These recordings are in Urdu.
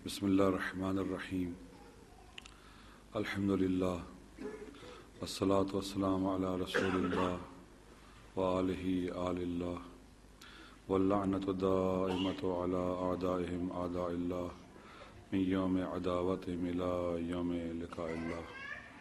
بسم اللہ الرحمن الرحیم الحمدللہ والصلاة والسلام علی رسول اللہ وآلہ آل اللہ واللعنۃ الدائمۃ علی اعدائہم اعداء اللہ من یوم عداوتہم الی یوم لقاء اللہ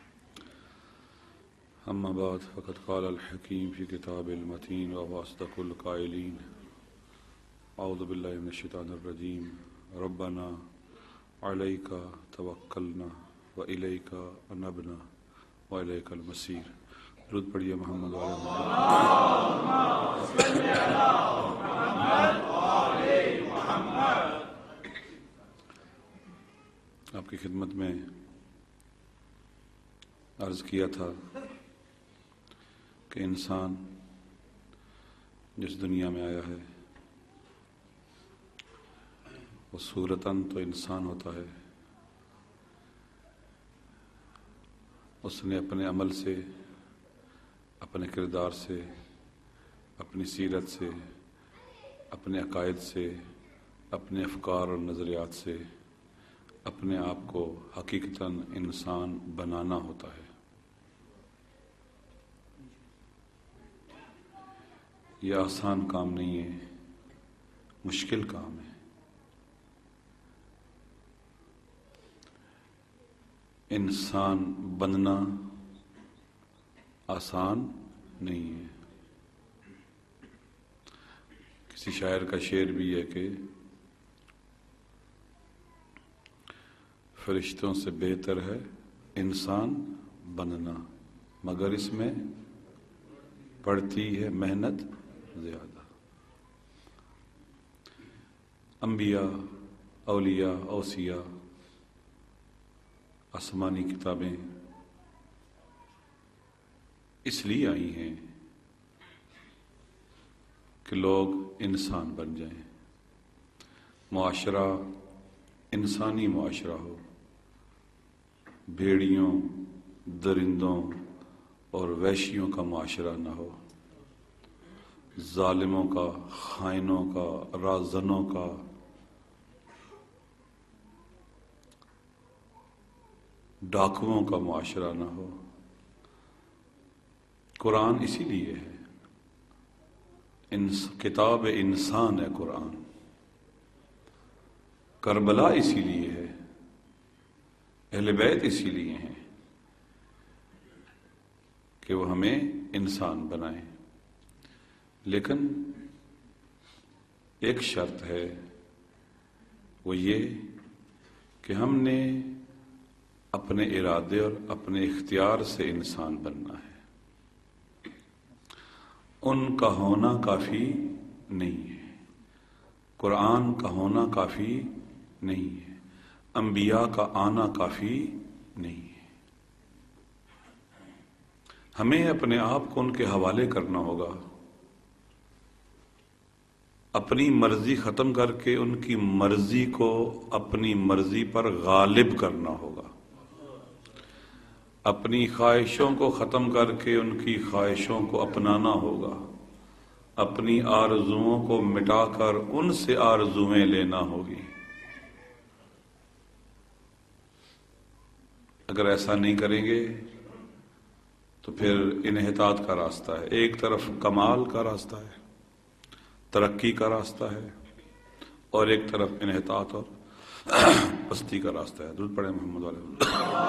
اما بعد فقد قال الحکیم فی کتاب المتین وهو اصدق القائلین اعوذ باللہ من الشیطان الرجیم ربنا علیک توکلنا وإلیک انبنا وإلیک المصیر۔ درود پڑھیے محمد آپ کی خدمت میں عرض کیا تھا کہ انسان جس دنیا میں آیا ہے وہ صورتاً تو انسان ہوتا ہے، اس نے اپنے عمل سے، اپنے کردار سے، اپنی سیرت سے، اپنے عقائد سے، اپنے افکار اور نظریات سے اپنے آپ کو حقیقتاً انسان بنانا ہوتا ہے۔ یہ آسان کام نہیں ہے، مشکل کام ہے۔ انسان بننا آسان نہیں ہے۔ کسی شاعر کا شعر بھی ہے کہ فرشتوں سے بہتر ہے انسان بننا، مگر اس میں پڑتی ہے محنت زیادہ۔ انبیاء، اولیاء، اوصیاء، آسمانی کتابیں اس لیے آئی ہیں کہ لوگ انسان بن جائیں، معاشرہ انسانی معاشرہ ہو، بھیڑیوں، درندوں اور وحشیوں کا معاشرہ نہ ہو، ظالموں کا، خائنوں کا، رازنوں کا، ڈاکوؤں کا معاشرہ نہ ہو۔ قرآن اسی لیے ہے، کتاب انسان ہے قرآن۔ کربلا اسی لیے ہے، اہل بیت اسی لیے ہیں کہ وہ ہمیں انسان بنائیں۔ لیکن ایک شرط ہے، وہ یہ کہ ہم نے اپنے ارادے اور اپنے اختیار سے انسان بننا ہے۔ ان کا ہونا کافی نہیں ہے، قرآن کا ہونا کافی نہیں ہے، انبیاء کا آنا کافی نہیں ہے۔ ہمیں اپنے آپ کو ان کے حوالے کرنا ہوگا، اپنی مرضی ختم کر کے ان کی مرضی کو اپنی مرضی پر غالب کرنا ہوگا، اپنی خواہشوں کو ختم کر کے ان کی خواہشوں کو اپنانا ہوگا، اپنی آرزوؤں کو مٹا کر ان سے آرزویں لینا ہوگی۔ اگر ایسا نہیں کریں گے تو پھر انحطاط کا راستہ ہے، ایک طرف کمال کا راستہ ہے، ترقی کا راستہ ہے، اور ایک طرف انحطاط اور پستی کا راستہ ہے۔ درود پڑھیں محمد علیہ۔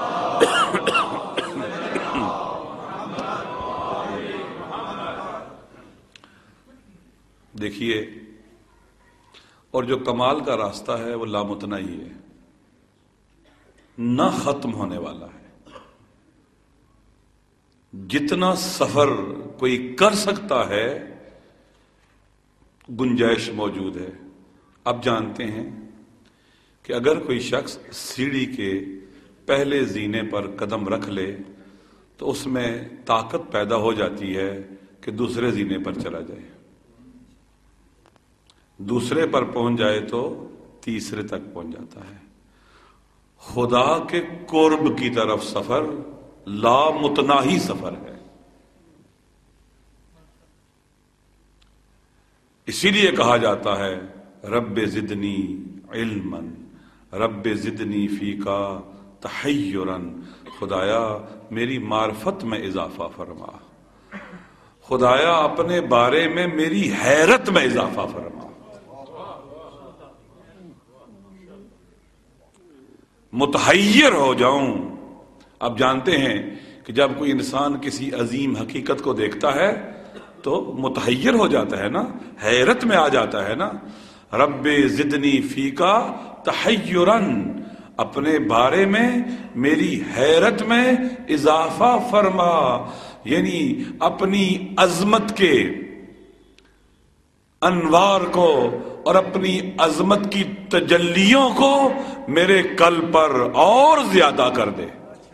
دیکھیے، اور جو کمال کا راستہ ہے وہ لامتناہی ہے، نہ ختم ہونے والا ہے۔ جتنا سفر کوئی کر سکتا ہے گنجائش موجود ہے۔ اب جانتے ہیں کہ اگر کوئی شخص سیڑھی کے پہلے زینے پر قدم رکھ لے تو اس میں طاقت پیدا ہو جاتی ہے کہ دوسرے زینے پر چلا جائے، دوسرے پر پہنچ جائے تو تیسرے تک پہنچ جاتا ہے۔ خدا کے قرب کی طرف سفر لامتناہی سفر ہے۔ اسی لیے کہا جاتا ہے رب زدنی علما رب زدنی فیکا تحیرن، خدایا میری معرفت میں اضافہ فرما، خدایا اپنے بارے میں میری حیرت میں اضافہ فرما۔ متحیر ہو جاؤں۔ اب جانتے ہیں کہ جب کوئی انسان کسی عظیم حقیقت کو دیکھتا ہے تو متحیر ہو جاتا ہے نا، حیرت میں آ جاتا ہے نا۔ رب زدنی فیکا تحیرن، اپنے بارے میں میری حیرت میں اضافہ فرما، یعنی اپنی عظمت کے انوار کو اور اپنی عظمت کی تجلیوں کو میرے قلب پر اور زیادہ کر دے۔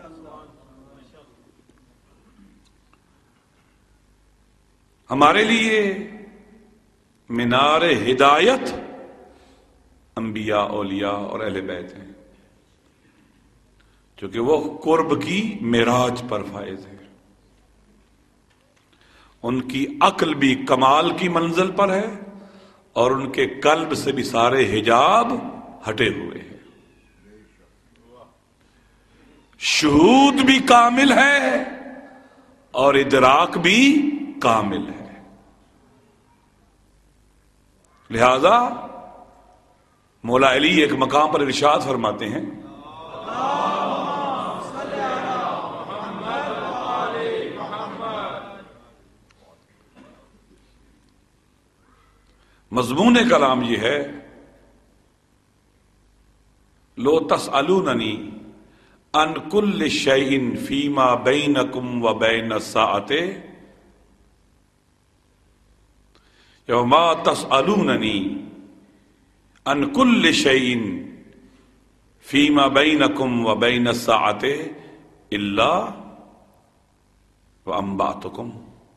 ہمارے لیے مینار ہدایت انبیاء، اولیاء اور اہل بیت ہیں، چونکہ وہ قرب کی معراج پر فائز ہے، ان کی عقل بھی کمال کی منزل پر ہے اور ان کے قلب سے بھی سارے حجاب ہٹے ہوئے ہیں، شہود بھی کامل ہے اور ادراک بھی کامل ہے۔ لہذا مولا علی ایک مقام پر ارشاد فرماتے ہیں، مضمون کلام یہ ہے، لو تسألوننی عن کل شیء فیما بینکم و بین الساعۃ وما تسألوننی عن کل شیء فیما بینکم و بین الساعۃ الا وانبأتکم،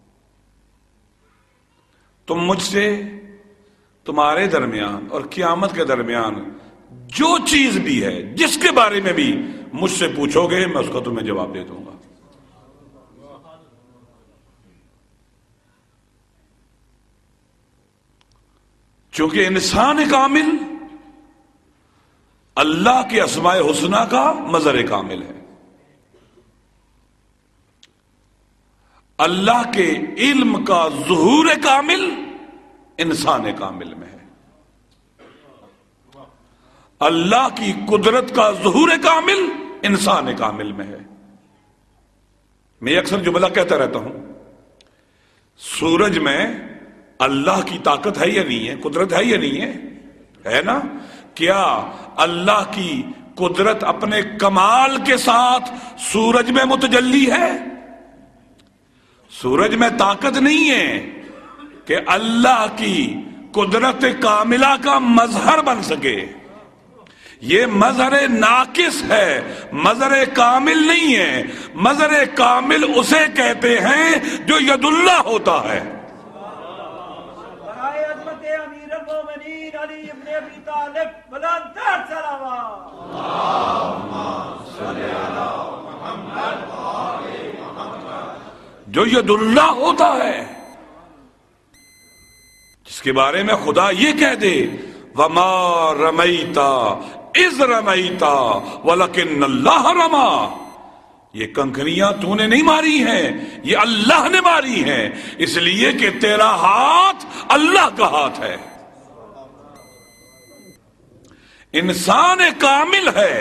تم مجھ سے تمہارے درمیان اور قیامت کے درمیان جو چیز بھی ہے، جس کے بارے میں بھی مجھ سے پوچھو گے میں اس کا تمہیں جواب دے دوں گا۔ چونکہ انسان کامل اللہ کے اسماء حسنی کا مظہر کامل ہے، اللہ کے علم کا ظہور کامل انسان کامل میں ہے، اللہ کی قدرت کا ظہور کامل انسان کامل میں ہے۔ میں اکثر جملہ کہتا رہتا ہوں، سورج میں اللہ کی طاقت ہے یا نہیں ہے، قدرت ہے یا نہیں ہے، ہے نا؟ کیا اللہ کی قدرت اپنے کمال کے ساتھ سورج میں متجلی ہے؟ سورج میں طاقت نہیں ہے کہ اللہ کی قدرت کاملہ کا مظہر بن سکے، یہ مظہر ناقص ہے، مظہر کامل نہیں ہے۔ مظہر کامل اسے کہتے ہیں جو ید اللہ ہوتا ہے۔ برائے عظمت امیر المومنین علی ابن ابی طالب بلند تر صلوات، اللہم صلی علی محمد وآل محمد، جو ید اللہ ہوتا ہے، جس کے بارے میں خدا یہ کہہ دے وما رمیتا اذ رمیتا ولکن اللہ رما، یہ کنکریاں تو نے نہیں ماری ہیں، یہ اللہ نے ماری ہیں، اس لیے کہ تیرا ہاتھ اللہ کا ہاتھ ہے۔ انسان کامل ہے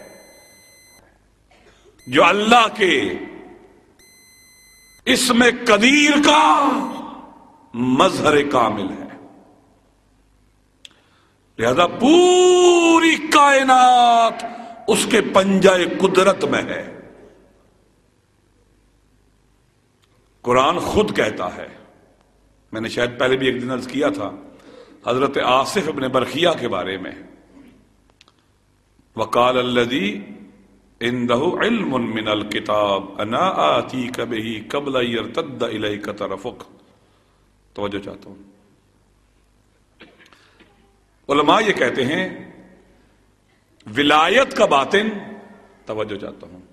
جو اللہ کے اسم قدیر کا مظہر کامل ہے، لہذا پوری کائنات اس کے پنجہ قدرت میں ہے۔ قرآن خود کہتا ہے، میں نے شاید پہلے بھی ایک دن عرض کیا تھا حضرت آصف ابن برخیہ کے بارے میں، وقال الذی عنده علم من الکتاب انا آتیک بہ قبل ان یرتد الیک طرفک۔ توجہ چاہتا ہوں، علماء یہ کہتے ہیں ولایت کا باطن، توجہ چاہتا ہوں،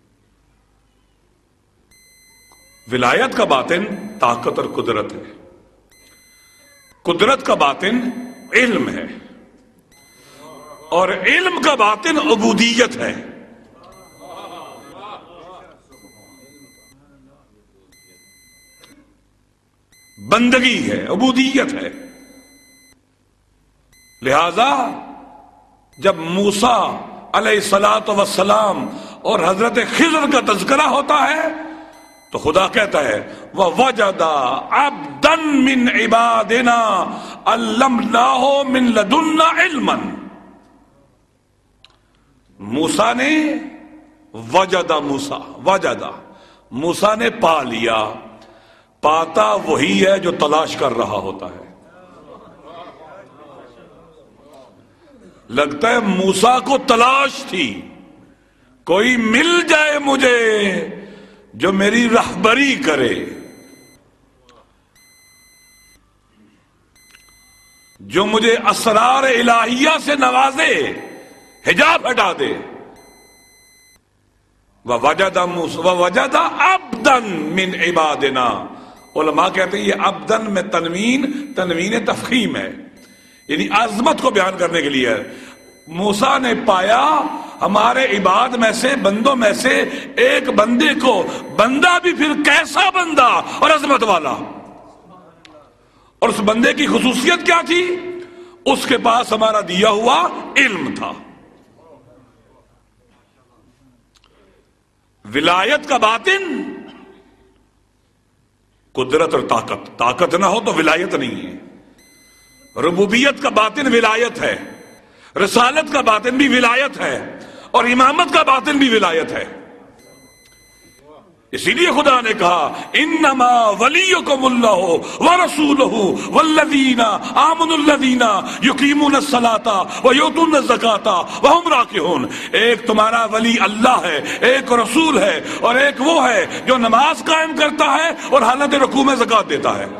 ولایت کا باطن طاقت اور قدرت ہے، قدرت کا باطن علم ہے، اور علم کا باطن عبودیت ہے. بندگی ہے، عبودیت ہے. لہذا جب موسیٰ علیہ الصلاۃ والسلام اور حضرت خضر کا تذکرہ ہوتا ہے تو خدا کہتا ہے وَوَجَدَ عَبْدًا مِّنْ عِبَادِنَا عَلَّمْنَاهُ مِن لَدُنَّا عِلْمًا. موسیٰ نے موسیٰ نے پا لیا. پاتا وہی ہے جو تلاش کر رہا ہوتا ہے. لگتا ہے موسیٰ کو تلاش تھی کوئی مل جائے مجھے جو میری رہبری کرے، جو مجھے اسرار الہیہ سے نوازے، حجاب ہٹا دے. وَوَجَدَ عَبْدًا مِّنْ عِبَادِنَا. علماء کہتے ہیں یہ عبدن میں تنوین تفخیم ہے، یعنی عظمت کو بیان کرنے کے لیے. موسیٰ نے پایا ہمارے عباد میں سے، بندوں میں سے ایک بندے کو، بندہ بھی پھر کیسا بندہ اور عظمت والا. اور اس بندے کی خصوصیت کیا تھی؟ اس کے پاس ہمارا دیا ہوا علم تھا. ولایت کا باطن قدرت اور طاقت نہ ہو تو ولایت نہیں ہے. ربوبیت کا باطن ولایت ہے، رسالت کا باطن بھی ولایت ہے، اور امامت کا باطن بھی ولایت ہے. اسی لیے خدا نے کہا انما ولیکم اللہ ورسولہ والذین آمنوا الذین یقیمون الصلاۃ ویؤتون الزکاۃ وہم راکعون. ایک تمہارا ولی اللہ ہے، ایک رسول ہے، اور ایک وہ ہے جو نماز قائم کرتا ہے اور حالت رکوع میں زکوٰۃ دیتا ہے.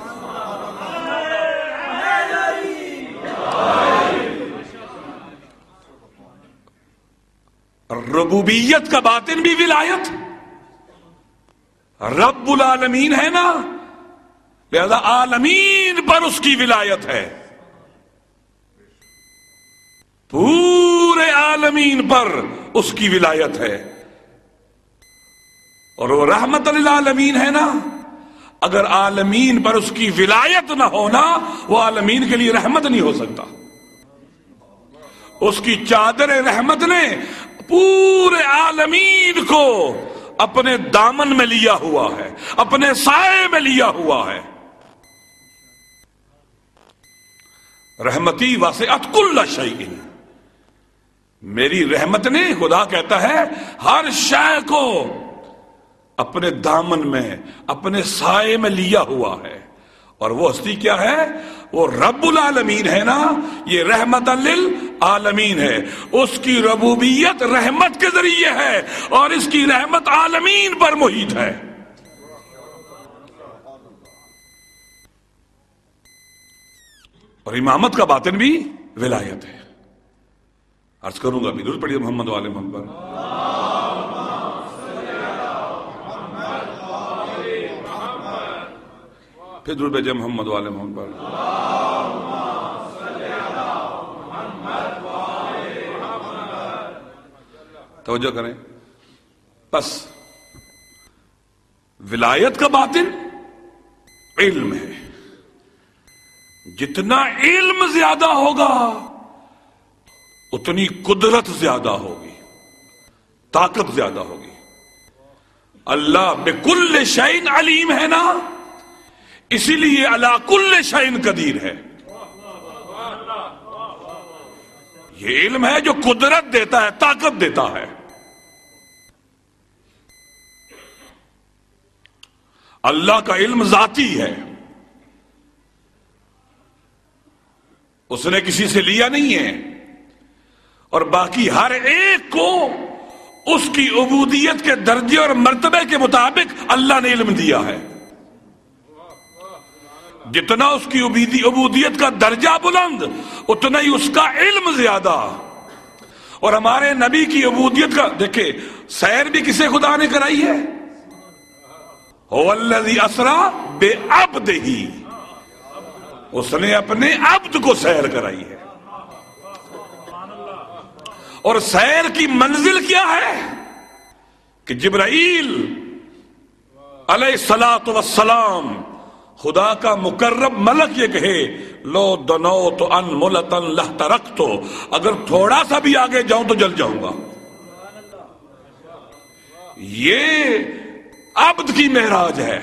ربوبیت کا باطن بھی ولایت. رب العالمین ہے نا، لہذا عالمین پر اس کی ولایت ہے. پورے عالمین پر اس کی ولایت ہے. اور وہ رحمت للعالمین ہے نا. اگر عالمین پر اس کی ولایت نہ ہونا، وہ عالمین کے لیے رحمت نہیں ہو سکتا. اس کی چادر رحمت نے پورے عالمین کو اپنے دامن میں لیا ہوا ہے، اپنے سائے میں لیا ہوا ہے. رحمتی واسعت کل شیء. میری رحمت نے، خدا کہتا ہے، ہر شے کو اپنے دامن میں، اپنے سائے میں لیا ہوا ہے. اور وہ ہستی کیا ہے؟ وہ رب العالمین ہے نا. یہ رحمت للعالمین ہے. اس کی ربوبیت رحمت کے ذریعے ہے، اور اس کی رحمت عالمین پر محیط ہے. اور امامت کا باطن بھی ولایت ہے. عرض کروں گا بھی، درود پڑھیے محمد والے محمد پر. پھر درود بھیجے محمد والے محمد پر. توجہ کریں. بس ولایت کا باطن علم ہے. جتنا علم زیادہ ہوگا اتنی قدرت زیادہ ہوگی، طاقت زیادہ ہوگی. اللہ بکل شیء علیم ہے نا، اسی لیے علی کل شیء قدیر ہے. یہ علم ہے جو قدرت دیتا ہے، طاقت دیتا ہے. اللہ کا علم ذاتی ہے، اس نے کسی سے لیا نہیں ہے. اور باقی ہر ایک کو اس کی عبودیت کے درجے اور مرتبے کے مطابق اللہ نے علم دیا ہے. جتنا اس کی عبودیت کا درجہ بلند، اتنا ہی اس کا علم زیادہ. اور ہمارے نبی کی عبودیت کا دیکھیں، سیر بھی کسے خدا نے کرائی ہے؟ هو الذی اسری بعبدہ. اس نے اپنے عبد کو سیر کرائی ہے. اور سیر کی منزل کیا ہے کہ جبرائیل علیہ الصلاۃ والسلام خدا کا مقرب ملک یہ کہے لو دنوت ان ملتن لہترقت، اگر تھوڑا سا بھی آگے جاؤں تو جل جاؤں گا. یہ عبد کی معراج ہے.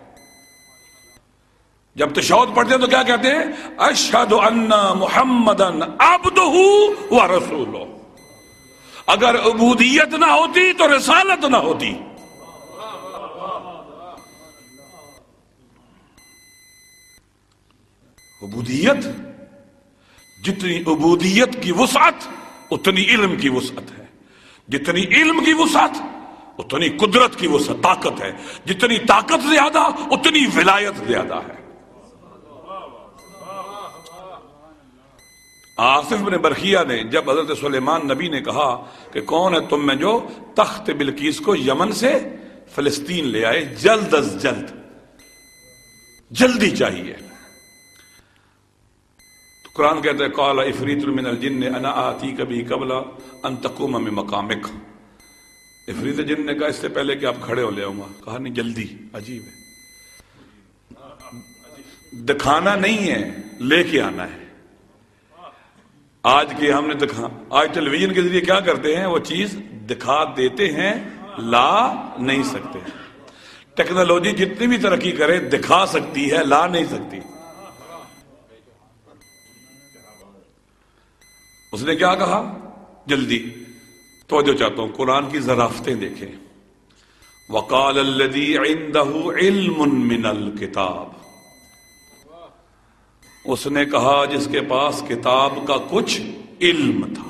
جب تشہد پڑھتے ہیں تو کیا کہتے ہیں؟ اشہد ان محمدن عبدہ و رسولہ. اگر عبودیت نہ ہوتی تو رسالت نہ ہوتی. عبودیت، جتنی عبودیت کی وسعت اتنی علم کی وسعت ہے، جتنی علم کی وسعت اتنی قدرت کی وسعت طاقت ہے، جتنی طاقت زیادہ اتنی ولایت زیادہ ہے. آصف بن برخیہ نے جب حضرت سلیمان نبی نے کہا کہ کون ہے تم میں جو تخت بلقیس کو یمن سے فلسطین لے آئے جلد از جلد، جلدی چاہیے، تو قرآن کہتا ہے قال عفریت من الجن انا آتیک بہ قبل ان تقوم من مقامک. عفریت جن نے کہا اس سے پہلے کہ آپ کھڑے ہو لے آؤں گا. کہا نہیں جلدی. عجیب ہے، دکھانا نہیں ہے، لے کے آنا ہے. آج کے ہم نے آج ٹیلی ویژن کے ذریعے کیا کرتے ہیں؟ وہ چیز دکھا دیتے ہیں، لا نہیں سکتے. ٹیکنالوجی جتنی بھی ترقی کرے دکھا سکتی ہے، لا نہیں سکتی. اس نے کیا کہا؟ جلدی. توجہ چاہتا ہوں، قرآن کی ظرافتیں دیکھیں. وقال الذی عندہ علم من الکتاب، اس نے کہا جس کے پاس کتاب کا کچھ علم تھا.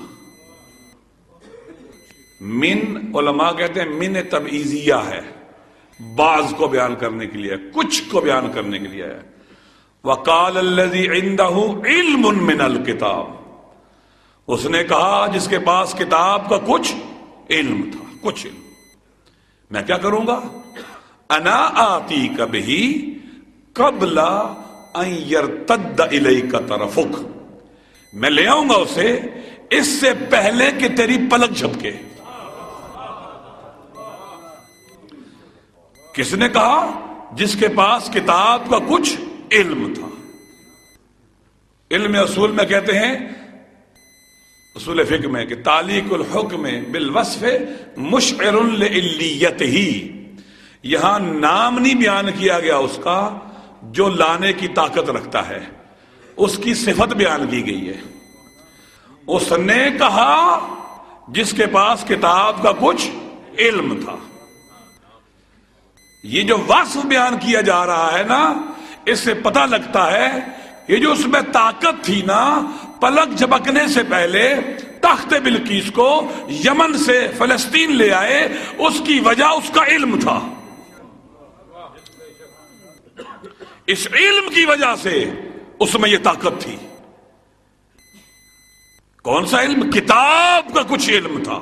من، علماء کہتے ہیں من تبعیضیہ ہے، بعض کو بیان کرنے کے لیے، کچھ کو بیان کرنے کے لیے ہے. وقال الذی عندہ علم من الکتاب، اس نے کہا جس کے پاس کتاب کا کچھ علم تھا، کچھ علم. میں کیا کروں گا؟ انا آتیک بہ قبل ان یرتد الیک طرفک، میں لے آؤں گا اسے اس سے پہلے کہ تیری پلک جھپکے. کس نے کہا؟ جس کے پاس کتاب کا کچھ علم تھا. علم اصول میں کہتے ہیں، اصول فقہ میں، کہ تعلیق الحکم بالوصف مشعر لعلیتہ. یہاں نام نہیں بیان کیا گیا اس کا جو لانے کی طاقت رکھتا ہے، اس کی صفت بیان کی گئی ہے. اس نے کہا جس کے پاس کتاب کا کچھ علم تھا. یہ جو وصف بیان کیا جا رہا ہے نا، اس سے پتہ لگتا ہے یہ جو اس میں طاقت تھی نا، پلک جھپکنے سے پہلے تخت بلقیس کو یمن سے فلسطین لے آئے، اس کی وجہ اس کا علم تھا. اس علم کی وجہ سے اس میں یہ طاقت تھی. کون سا علم؟ کتاب کا کچھ علم تھا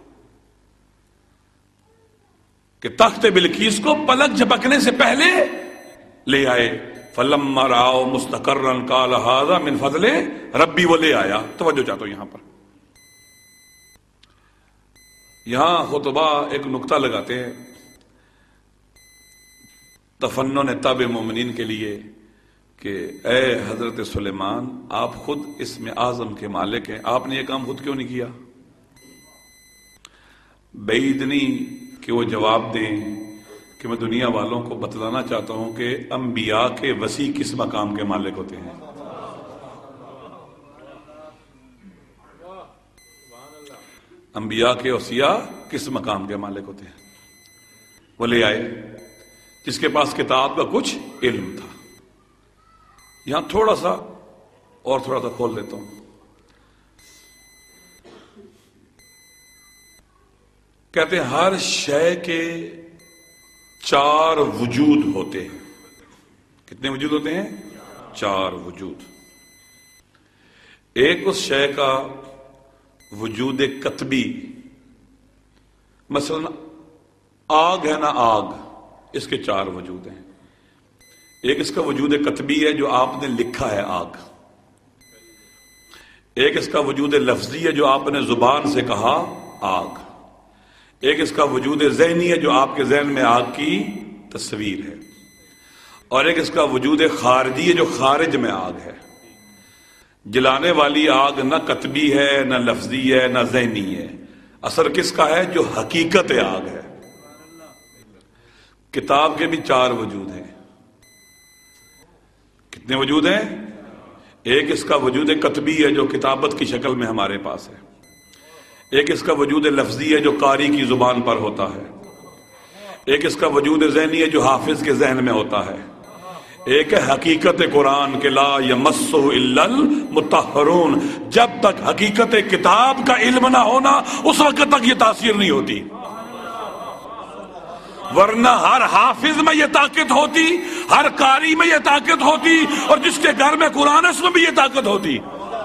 کہ تخت بلقیس کو پلک جھپکنے سے پہلے لے آئے. فلما رأوا مستقرا قال هذا من فضل ربی، وہ لے آیا. توجہ چاہتا ہوں یہاں پر، یہاں خطبہ ایک نقطہ لگاتے ہیں تفنن تاب مومنین کے لیے کہ اے حضرت سلیمان، آپ خود اسم اعظم کے مالک ہیں، آپ نے یہ کام خود کیوں نہیں کیا؟ بعید نہیں کہ وہ جواب دیں کہ میں دنیا والوں کو بتلانا چاہتا ہوں کہ انبیاء کے وسیع کس مقام کے مالک ہوتے ہیں. انبیاء کے اوصیاء کس مقام کے مالک ہوتے ہیں. وہ لے آئے جس کے پاس کتاب کا کچھ علم تھا. یہاں تھوڑا سا کھول دیتا ہوں. کہتے ہیں ہر شے کے 4 وجود ہوتے ہیں. کتنے وجود ہوتے ہیں؟ 4 وجود. ایک اس شے کا وجود کتبی، مثلا آگ ہے نا، آگ، اس کے 4 وجود ہیں. ایک اس کا وجود کتبی ہے جو آپ نے لکھا ہے آگ. ایک اس کا وجود لفظی ہے جو آپ نے زبان سے کہا آگ، ایک اس کا وجود ذہنی ہے جو آپ کے ذہن میں آگ کی تصویر ہے، اور ایک اس کا وجود خارجی ہے جو خارج میں آگ ہے۔ جلانے والی آگ نہ کتبی ہے، نہ لفظی ہے، نہ ذہنی ہے، اثر کس کا ہے؟ جو حقیقت آگ ہے۔ کتاب کے بھی 4 وجود ہیں۔ کتنے وجود ہیں؟ ایک اس کا وجود کتبی ہے جو کتابت کی شکل میں ہمارے پاس ہے، ایک اس کا وجود لفظی ہے جو قاری کی زبان پر ہوتا ہے، ایک اس کا وجود ذہنی ہے جو حافظ کے ذہن میں ہوتا ہے، ایک ہے حقیقت قرآن کے لا یمسہ الا المطہرون۔ جب تک حقیقت کتاب کا علم نہ ہونا اس وقت تک یہ تاثیر نہیں ہوتی، ورنہ ہر حافظ میں یہ طاقت ہوتی، ہر قاری میں یہ طاقت ہوتی، اور جس کے گھر میں قرآن ہے اس میں بھی یہ طاقت ہوتی۔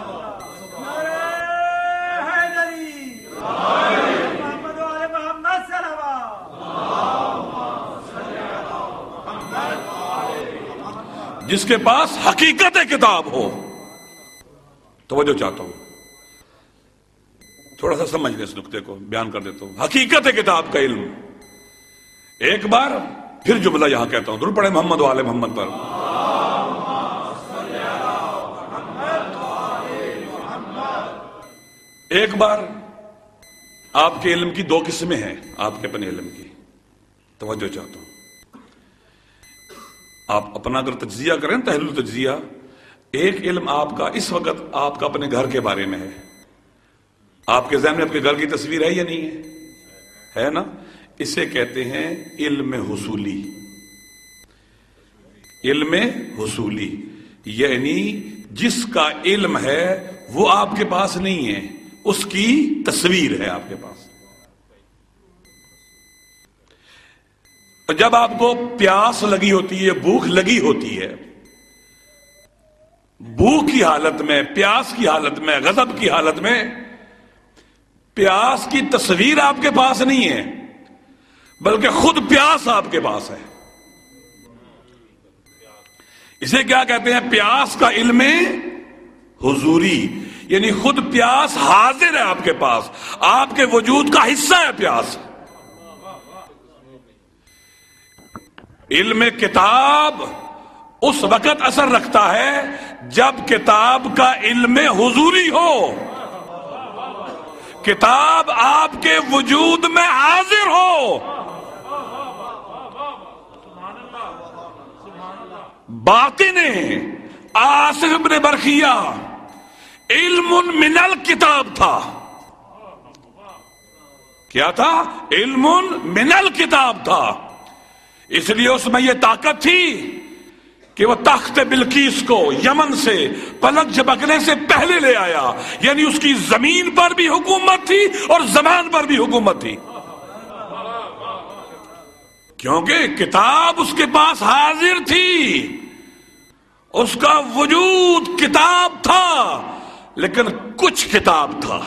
جس کے پاس حقیقت کتاب ہو، توجہ چاہتا ہوں، تھوڑا سا سمجھ لیں اس نقطے کو، بیان کر دیتا ہوں۔ حقیقت کتاب کا علم، ایک بار پھر جملہ یہاں کہتا ہوں، درود پڑھیں محمد و آل محمد پر۔ ایک بار آپ کے علم کی 2 قسمیں ہیں، آپ کے اپنے علم کی، توجہ چاہتا ہوں۔ آپ اپنا اگر تجزیہ کریں، تحلیل تجزیہ، ایک علم آپ کا اس وقت آپ کا اپنے گھر کے بارے میں ہے۔ آپ کے ذہن میں آپ کے گھر کی تصویر ہے یا نہیں ہے؟ ہے نا؟ اسے کہتے ہیں علم حصولی۔ علم حصولی یعنی جس کا علم ہے وہ آپ کے پاس نہیں ہے، اس کی تصویر ہے آپ کے پاس۔ جب آپ کو پیاس لگی ہوتی ہے، بھوک لگی ہوتی ہے، بھوک کی حالت میں، پیاس کی حالت میں، غضب کی حالت میں، پیاس کی تصویر آپ کے پاس نہیں ہے بلکہ خود پیاس آپ کے پاس ہے۔ اسے کیا کہتے ہیں؟ پیاس کا علم حضوری، یعنی خود پیاس حاضر ہے آپ کے پاس، آپ کے وجود کا حصہ ہے پیاس۔ علم کتاب اس وقت اثر رکھتا ہے جب کتاب کا علم حضوری ہو، کتاب آپ کے وجود میں حاضر ہو۔ باطن آصف ابن برخیہ علم من الکتاب تھا۔ کیا تھا؟ علم من الکتاب تھا، اس لیے اس میں یہ طاقت تھی کہ وہ تخت بلقیس کو یمن سے پلک جھپکنے سے پہلے لے آیا، یعنی اس کی زمین پر بھی حکومت تھی اور زمان پر بھی حکومت تھی، کیونکہ کتاب اس کے پاس حاضر تھی، اس کا وجود کتاب تھا، لیکن کچھ کتاب تھا۔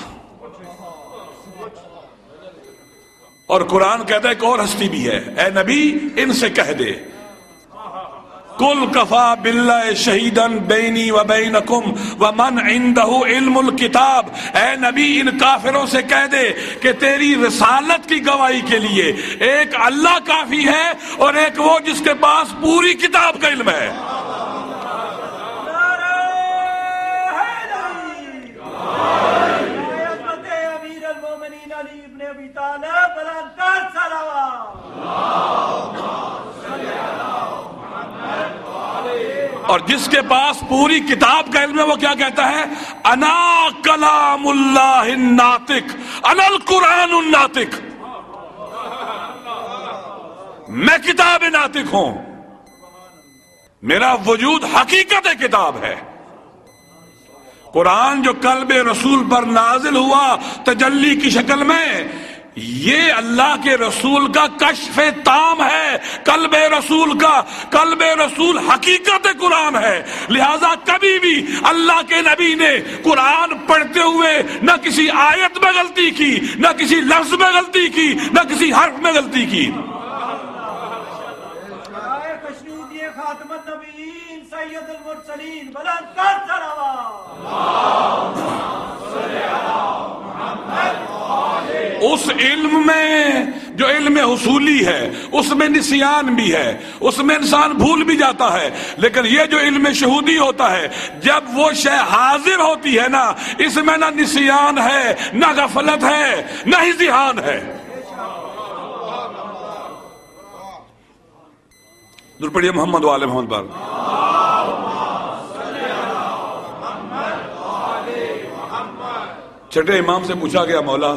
اور قرآن کہتا ہے ایک اور ہستی بھی ہے، اے نبی ان سے کہہ دے قل کفا باللہ شہیدن بینی و بینکم ومن عندہ علم الکتاب، اے نبی ان کافروں سے کہہ دے کہ تیری رسالت کی گواہی کے لیے ایک اللہ کافی ہے اور ایک وہ جس کے پاس پوری کتاب کا علم ہے۔ اور جس کے پاس پوری کتاب کا علم ہے وہ کیا کہتا ہے؟ انا کلام اللہ الناطق، انا القرآن الناطق، میں کتاب ناطق ہوں، میرا وجود حقیقت کتاب ہے۔ قرآن جو قلب رسول پر نازل ہوا تجلی کی شکل میں، یہ اللہ کے رسول کا کشف تام ہے، قلب رسول کا، قلب رسول حقیقت قرآن ہے۔ لہذا کبھی بھی اللہ کے نبی نے قرآن پڑھتے ہوئے نہ کسی آیت میں غلطی کی، نہ کسی لفظ میں غلطی کی، نہ کسی حرف میں غلطی کی۔ خاتم النبیین سید المرسلین بلند تر صلوات۔ اس علم میں جو علم حصولی ہے اس میں نسیان بھی ہے، اس میں انسان بھول بھی جاتا ہے، لیکن یہ جو علم شہودی ہوتا ہے جب وہ شے حاضر ہوتی ہے نا، اس میں نہ نسیان ہے، نہ غفلت ہے، نہ ہی ذہان ہے۔ درود پڑھیے محمد و آل محمد پر۔ چھٹے امام سے پوچھا گیا مولا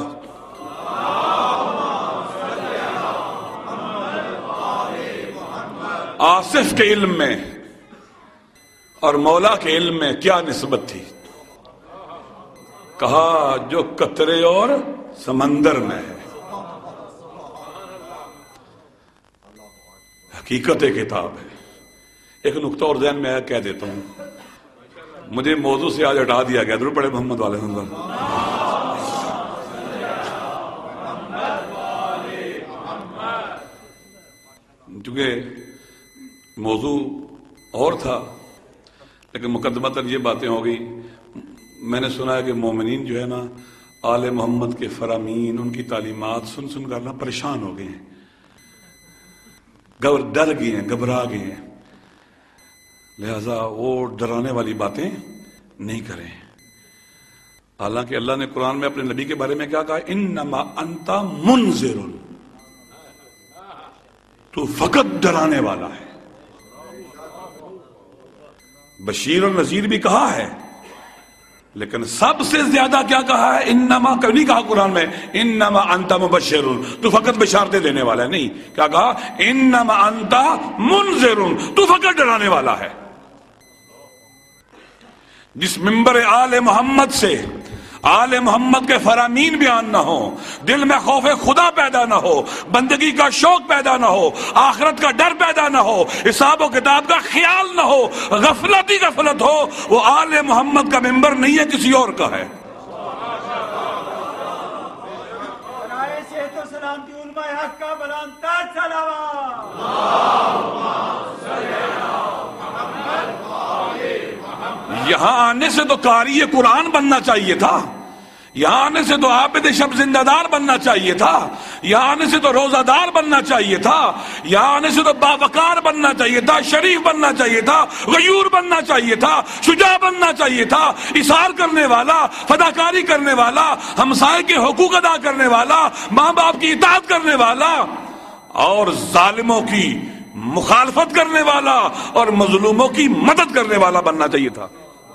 آصف کے علم میں اور مولا کے علم میں کیا نسبت تھی؟ کہا جو قطرے اور سمندر میں ہے۔ حقیقت کتاب ہے۔ ایک نقطہ اور ذہن میں آیا کہہ دیتا ہوں، مجھے موضوع سے آج ہٹا دیا گیا۔ درود پڑھے محمد والے محمد۔ چونکہ موضوع اور تھا لیکن مقدمتاً یہ باتیں ہو گئی۔ میں نے سنا ہے کہ مومنین جو ہے نا آل محمد کے فرامین، ان کی تعلیمات سن سن کر پریشان ہو گئے ہیں، ڈر گئے ہیں، گھبرا گئے ہیں، لہذا وہ ڈرانے والی باتیں نہیں کریں۔ حالانکہ اللہ نے قرآن میں اپنے نبی کے بارے میں کیا کہا؟ انما انت منذر، تو فقط ڈرانے والا ہے۔ بشیر اور نذیر بھی کہا ہے، لیکن سب سے زیادہ کیا کہا ہے؟ انما، کبھی نہیں کہا قرآن میں انما انت مبشر، تو فقط بشارتیں دینے والا ہے، نہیں، کیا کہا؟ انما انت منذر، تو فقط ڈرانے والا ہے۔ جس منبر آل محمد سے آل محمد کے فرامین بیان نہ ہو، دل میں خوف خدا پیدا نہ ہو، بندگی کا شوق پیدا نہ ہو، آخرت کا ڈر پیدا نہ ہو، حساب و کتاب کا خیال نہ ہو، غفلت ہی غفلت ہو، وہ آل محمد کا منبر نہیں ہے، کسی اور کا ہے۔ سلامتی علماء حق کا بلند تر صلوات۔ یہاں آنے سے تو قاری قرآن بننا چاہیے تھا، یہاں آنے سے تو عابد شب زندہ دار بننا چاہیے تھا، یہاں آنے سے تو روزہ دار بننا چاہیے تھا، یہاں آنے سے تو باوقار بننا چاہیے تھا، شریف بننا چاہیے تھا، غیور بننا چاہیے تھا، شجاع بننا چاہیے تھا، اثار کرنے والا، فداکاری کرنے والا، ہمسائے کے حقوق ادا کرنے والا، ماں باپ کی اطاعت کرنے والا، اور ظالموں کی مخالفت کرنے والا اور مظلوموں کی مدد کرنے والا بننا چاہیے تھا۔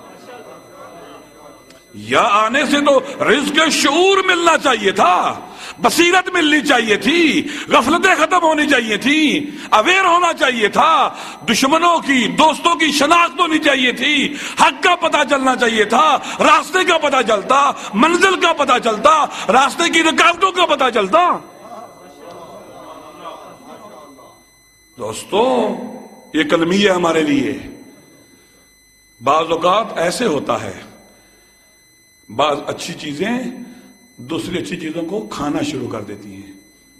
یا آنے سے تو رزق شعور ملنا چاہیے تھا، بصیرت ملنی چاہیے تھی، غفلتیں ختم ہونی چاہیے تھی، اویئر ہونا چاہیے تھا، دشمنوں کی دوستوں کی شناخت ہونی چاہیے تھی، حق کا پتہ چلنا چاہیے تھا، راستے کا پتہ چلتا، منزل کا پتہ چلتا، راستے کی رکاوٹوں کا پتہ چلتا۔ دوستو یہ کلمیہ ہمارے لیے بعض اوقات ایسے ہوتا ہے، بعض اچھی چیزیں دوسری اچھی چیزوں کو کھانا شروع کر دیتی ہیں،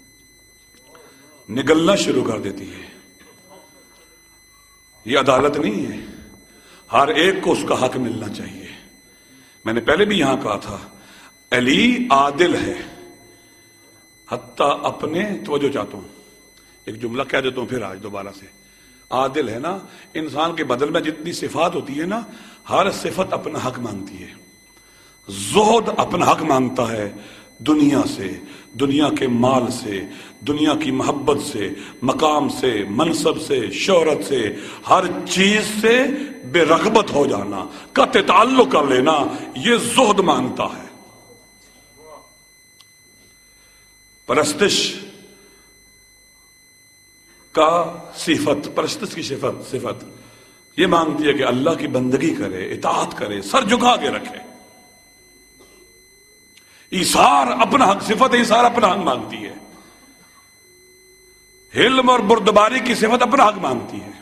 نگلنا شروع کر دیتی ہے۔ یہ عدالت نہیں ہے، ہر ایک کو اس کا حق ملنا چاہیے۔ میں نے پہلے بھی یہاں کہا تھا علی عادل ہے، حتیٰ اپنے، توجہ چاہتا ہوں ایک جملہ کہہ دیتا ہوں پھر آج دوبارہ سے، عادل ہے نا، انسان کے بدل میں جتنی صفات ہوتی ہے نا، ہر صفت اپنا حق مانگتی ہے۔ زہد اپنا حق مانگتا ہے دنیا سے، دنیا کے مال سے، دنیا کی محبت سے، مقام سے، منصب سے، شہرت سے، ہر چیز سے بے رغبت ہو جانا، قطع تعلق کر لینا، یہ زہد مانگتا ہے۔ پرستش کا صفت، پرستش کی صفت یہ مانگتی ہے کہ اللہ کی بندگی کرے، اطاعت کرے، سر جھکا کے رکھے۔ ایثار اپنا حق، صفت ایثار اپنا حق مانگتی ہے۔ حلم اور بردباری کی صفت اپنا حق مانگتی ہے۔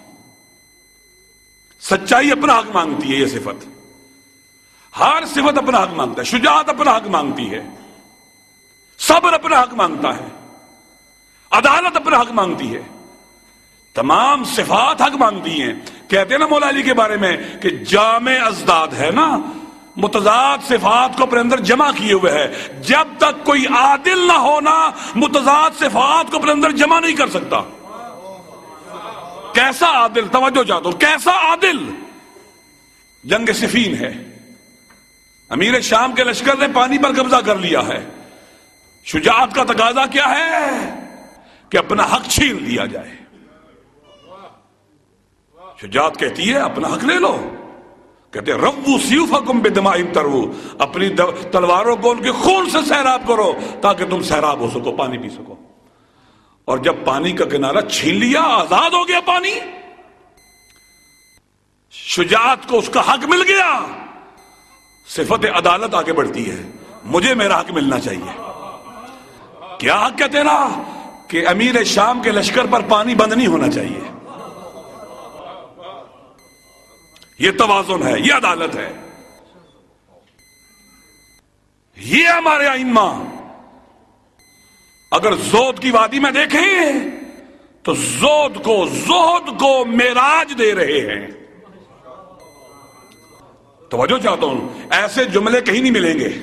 سچائی اپنا حق مانگتی ہے، یہ صفت، ہر صفت اپنا حق مانگتا ہے۔ شجاعت اپنا حق مانگتی ہے، صبر اپنا حق مانگتا ہے، عدالت اپنا حق مانگتی ہے، تمام صفات حق مانگتی ہیں۔ کہتے ہیں نا مولا علی کے بارے میں کہ جامع ازداد ہے نا، متضاد صفات کو اپنے اندر جمع کیے ہوئے ہے. جب تک کوئی عادل نہ ہونا متضاد صفات کو اپنے اندر جمع نہیں کر سکتا. کیسا عادل؟ توجہ چاہتا ہوں. کیسا عادل؟ جنگ صفین ہے، امیر شام کے لشکر نے پانی پر قبضہ کر لیا ہے. شجاعت کا تقاضا کیا ہے؟ کہ اپنا حق چھین لیا جائے. شجاعت کہتی ہے اپنا حق لے لو. کہتے ہیں ربو سیوفکم بدماء ترو، اپنی تلواروں کو ان کے خون سے سیراب کرو تاکہ تم سیراب ہو سکو، پانی پی سکو. اور جب پانی کا کنارہ چھین لیا، آزاد ہو گیا پانی، شجاعت کو اس کا حق مل گیا، صفت عدالت آگے بڑھتی ہے. مجھے میرا حق ملنا چاہیے. کیا حق ہے تیرا؟ کہ امیر شام کے لشکر پر پانی بند نہیں ہونا چاہیے. یہ توازن ہے، یہ عدالت ہے. یہ ہمارے ائمہ اگر زہد کی وادی میں دیکھیں تو زہد کو معراج دے رہے ہیں. توجہ چاہتا ہوں. ایسے جملے کہیں نہیں ملیں گے،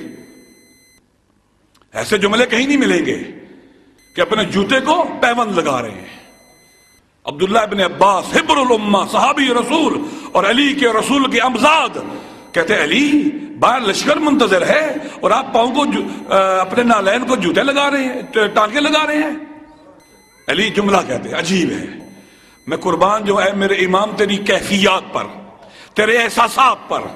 ایسے جملے کہیں نہیں ملیں گے کہ اپنے جوتے کو پیوند لگا رہے ہیں. عبداللہ ابن عباس حبر الامہ، صحابی رسول اور علی کے رسول کے امزاد، کہتے ہیں علی باہر لشکر منتظر ہے اور آپ پاؤں کو اپنے نالین کو جوتے لگا رہے ہیں، ٹانکے لگا رہے ہیں. علی جملہ کہتے ہیں عجیب ہے. میں قربان جو ہے میرے امام تیری کیفیات پر، تیرے احساسات پر.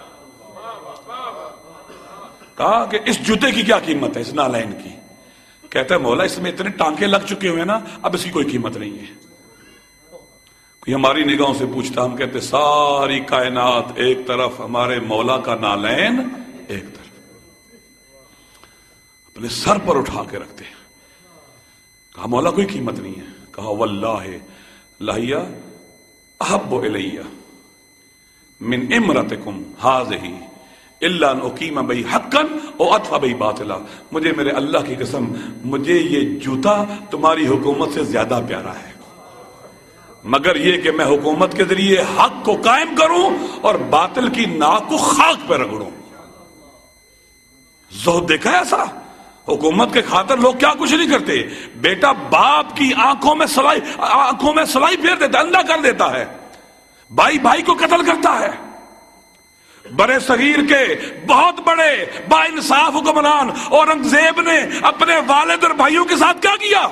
کہا کہ اس جوتے کی کیا قیمت ہے، اس نالین کی؟ کہتا ہے مولا اس میں اتنے ٹانکے لگ چکے ہوئے نا، اب اس کی کوئی قیمت نہیں ہے. کوئی ہماری نگاہوں سے پوچھتا، ہم کہتے ساری کائنات ایک طرف، ہمارے مولا کا نالین ایک طرف. اپنے سر پر اٹھا کے رکھتے ہیں. کہا مولا کوئی قیمت نہیں ہے. کہا واللہ لہیا احب الیہ من امرتکم ہذہ الا ان اقیم بی حقا او اطفا بی باطلا. مجھے میرے اللہ کی قسم، مجھے یہ جوتا تمہاری حکومت سے زیادہ پیارا ہے، مگر یہ کہ میں حکومت کے ذریعے حق کو قائم کروں اور باطل کی ناک کو خاک پہ رگڑوں. زہد دیکھا ہے ایسا؟ حکومت کے خاطر لوگ کیا کچھ نہیں کرتے. بیٹا باپ کی آنکھوں میں سلائی پھیر دیتا ہے، اندھا کر دیتا ہے. بھائی بھائی کو قتل کرتا ہے. برے صغیر کے بہت بڑے با انصاف حکمران اورنگزیب نے اپنے والد اور بھائیوں کے ساتھ کیا کیا؟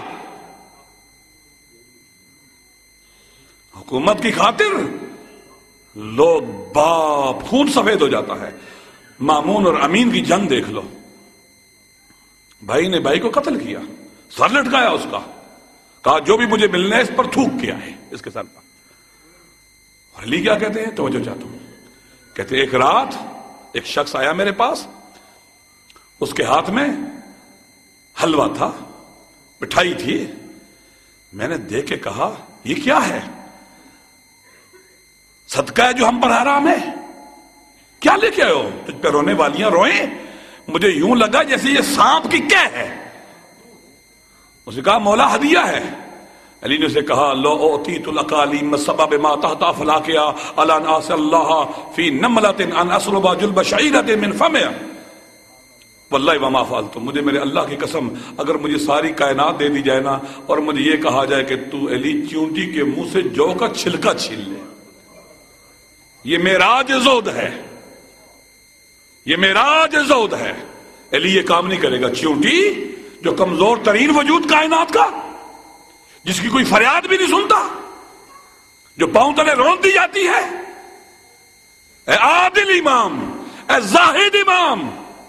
حکومت کی خاطر لوگ باپ خون سفید ہو جاتا ہے. مامون اور امین کی جنگ دیکھ لو. بھائی نے بھائی کو قتل کیا، سر لٹکایا اس کا، کہا جو بھی مجھے ملنا ہے اس پر تھوک کیا ہے اس کے سر پر. اور علی کیا کہتے ہیں؟ توجہ چاہتا ہوں. کہتے ایک رات ایک شخص آیا میرے پاس، اس کے ہاتھ میں حلوہ تھا، مٹھائی تھی. میں نے دیکھ کے کہا یہ کیا ہے؟ صدقہ ہے جو ہم پر حرام ہے. کیا لے کے آئے ہو؟ تجھ پہ رونے والیاں روئیں. مجھے یوں لگا جیسے یہ سانپ کی کیا ہے. اس نے کہا مولا ہدیہ ہے. علی نے اسے کہا لو اوتیت الاقالیم سبب ما تحت افلاکیا الا ناس اللہ فی نملۃ ان اسلب جلب شعیرۃ من فمہ واللہ وما فعلت. مجھے میرے اللہ کی قسم اگر مجھے ساری کائنات دے دی جائے نا اور مجھے یہ کہا جائے کہ تو علی چونٹی کے منہ سے جو کا چھلکا چھین لے. یہ معراج زہد ہے، یہ معراج زہد ہے. علی یہ کام نہیں کرے گا. چونٹی جو کمزور ترین وجود کائنات کا، جس کی کوئی فریاد بھی نہیں سنتا، جو پاؤں تلے رون دی جاتی ہے. اے عادل امام، اے زاہد امام،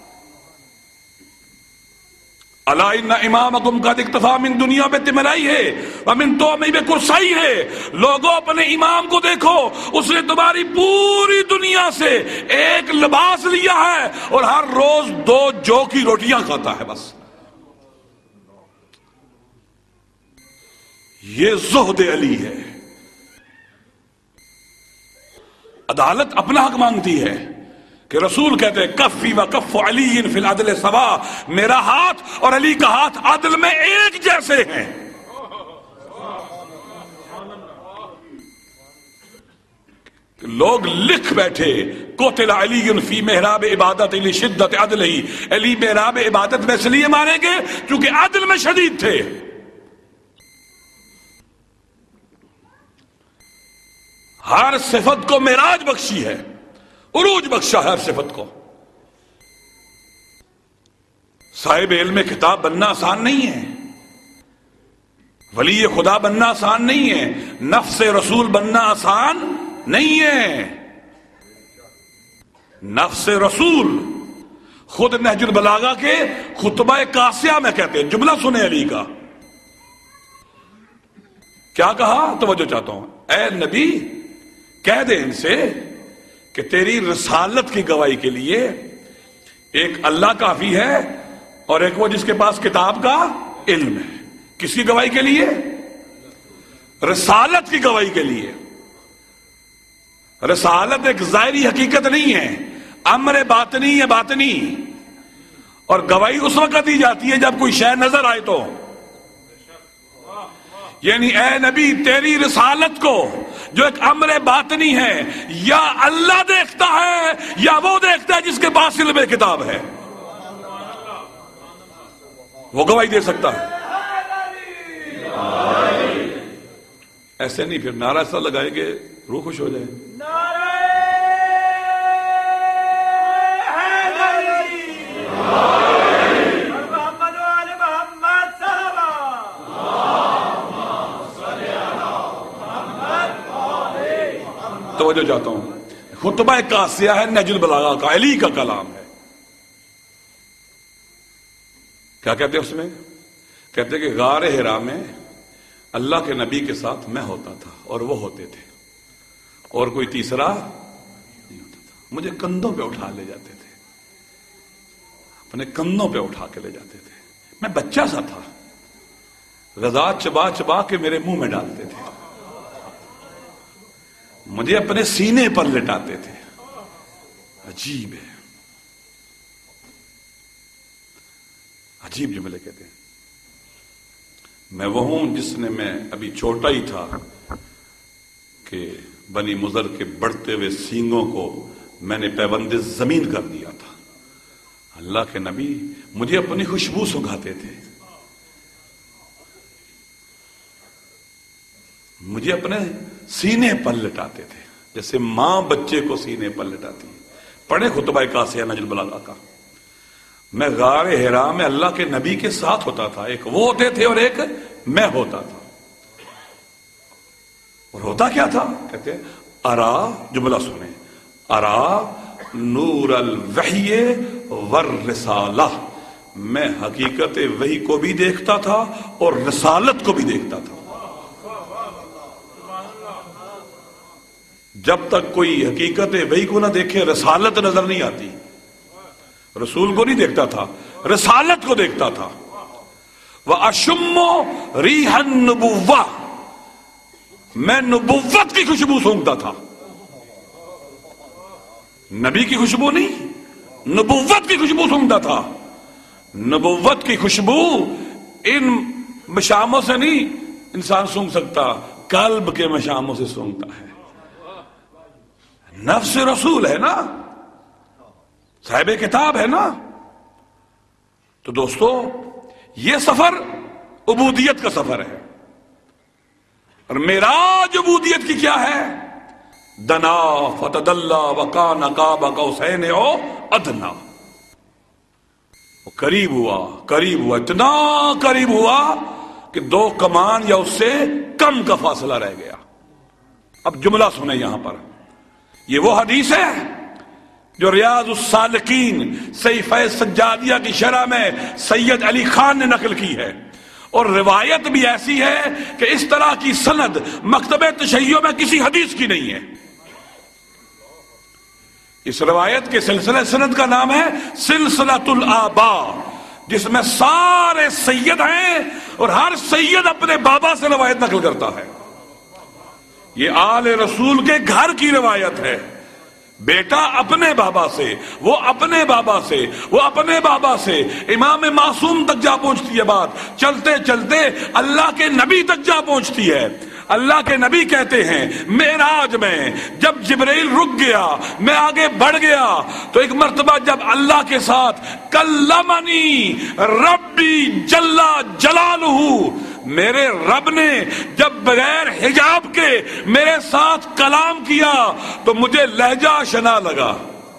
الا ان امامکم قد اکتفا من دنیا بے تمرائی ہے ومن تومی بے کرسائی ہے. لوگوں اپنے امام کو دیکھو، اس نے تمہاری پوری دنیا سے ایک لباس لیا ہے اور ہر روز 2 جو کی روٹیاں کھاتا ہے بس. یہ زہد علی ہے. عدالت اپنا حق مانگتی ہے کہ رسول کہتے ہیں کفی و کف علی فی العدل سوا، میرا ہاتھ اور علی کا ہاتھ عدل میں ایک جیسے ہیں. لوگ لکھ بیٹھے قتل علی فی محراب عبادت لشدت عدلہ، علی محراب عبادت میں اس لیے مارے گے کیونکہ عدل میں شدید تھے۔ ہر صفت کو معراج بخشی ہے، عروج بخشا ہے ہر صفت کو۔ صاحب علم کتاب بننا آسان نہیں ہے، ولی خدا بننا آسان نہیں ہے، نفس رسول بننا آسان نہیں ہے۔ نفس رسول خود نہج البلاغہ کے خطبہ قاسیہ میں کہتے ہیں، جملہ سنے علی کا، کیا کہا؟ توجہ چاہتا ہوں، اے نبی کہہ دے ان سے کہ تیری رسالت کی گواہی کے لیے ایک اللہ کافی ہے اور ایک وہ جس کے پاس کتاب کا علم ہے۔ کس کی گواہی کے لیے؟ رسالت کی گواہی کے لیے۔ رسالت ایک ظاہری حقیقت نہیں ہے، امر باطنی ہے، باطنی، اور گواہی اس وقت دی جاتی ہے جب کوئی شے نظر آئے تو۔ یعنی اے نبی تیری رسالت کو جو ایک امر باطنی ہے یا اللہ دیکھتا ہے یا وہ دیکھتا ہے جس کے پاس علم کتاب ہے، وہ گواہی دے سکتا ہے۔ ایسے نہیں، پھر نعرہ ایسا لگائیں گے روح خوش ہو جائے۔ توجہ چاہتا ہوں، خطبہ قاسیہ ہے نہج البلاغہ کا، علی کا کلام ہے۔ کیا کہتے ہیں اس میں؟ کہتے ہیں کہ غار حرا میں اللہ کے نبی کے ساتھ میں ہوتا تھا اور وہ ہوتے تھے اور کوئی تیسرا نہیں ہوتا تھا۔ مجھے کندھوں پہ اٹھا لے جاتے تھے، اپنے کندھوں پہ اٹھا کے لے جاتے تھے، میں بچہ سا تھا، غذا چبا چبا کے میرے منہ میں ڈالتے تھے، مجھے اپنے سینے پر لٹاتے تھے۔ عجیب ہے، عجیب جملے کہتے ہیں۔ میں وہ ہوں جس نے، میں ابھی چھوٹا ہی تھا کہ بنی مضر کے بڑھتے ہوئے سینگوں کو میں نے پیوند زمین کر دیا تھا۔ اللہ کے نبی مجھے اپنی خوشبو سنگھاتے تھے، مجھے اپنے سینے پر لٹاتے تھے جیسے ماں بچے کو سینے پر لٹاتی ہے۔ پڑھے خطبہ قاسیہ نہج البلاغہ کا۔ میں غار حرا میں اللہ کے نبی کے ساتھ ہوتا تھا، ایک وہ ہوتے تھے اور ایک میں ہوتا تھا۔ اور ہوتا کیا تھا؟ کہتے ہیں ارا، جملہ سنیں، ارا نور الوحی والرسالہ، میں حقیقت وحی کو بھی دیکھتا تھا اور رسالت کو بھی دیکھتا تھا۔ جب تک کوئی حقیقت وحی کو نہ دیکھے رسالت نظر نہیں آتی۔ رسول کو نہیں دیکھتا تھا، رسالت کو دیکھتا تھا۔ وَأَشُمُّ رِيحَ النُّبُوَّةِ، میں نبوت کی خوشبو سونگتا تھا، نبی کی خوشبو نہیں، نبوت کی خوشبو سونگتا تھا۔ نبوت کی خوشبو ان مشاموں سے نہیں انسان سونگ سکتا، قلب کے مشاموں سے سونگتا ہے۔ نفس رسول ہے نا، صاحب کتاب ہے نا۔ تو دوستو یہ سفر عبودیت کا سفر ہے، اور معراج عبودیت کی کیا ہے؟ دنا فتدلا وکان قاب قوسین او ادنا، وہ قریب ہوا، اتنا قریب ہوا کہ 2 کمان یا اس سے کم کا فاصلہ رہ گیا۔ اب جملہ سنیں یہاں پر، یہ وہ حدیث ہے جو ریاض السالکین صحیفہ سجادیہ کی شرح میں سید علی خان نے نقل کی ہے، اور روایت بھی ایسی ہے کہ اس طرح کی سند مکتبہ تشیع میں کسی حدیث کی نہیں ہے۔ اس روایت کے سلسلہ سند کا نام ہے سلسلۃ الآباء، جس میں سارے سید ہیں اور ہر سید اپنے بابا سے روایت نقل کرتا ہے۔ یہ آل رسول کے گھر کی روایت ہے، بیٹا اپنے بابا سے، وہ اپنے بابا سے، وہ اپنے بابا سے، امام معصوم تک جا پہنچتی ہے بات، چلتے چلتے اللہ کے نبی تک جا پہنچتی ہے۔ اللہ کے نبی کہتے ہیں معراج میں جب جبرائیل رک گیا میں آگے بڑھ گیا تو ایک مرتبہ جب اللہ کے ساتھ کلمنی ربی جل جلالہ، میرے رب نے جب بغیر حجاب کے میرے ساتھ کلام کیا تو مجھے لہجہ شنا لگا،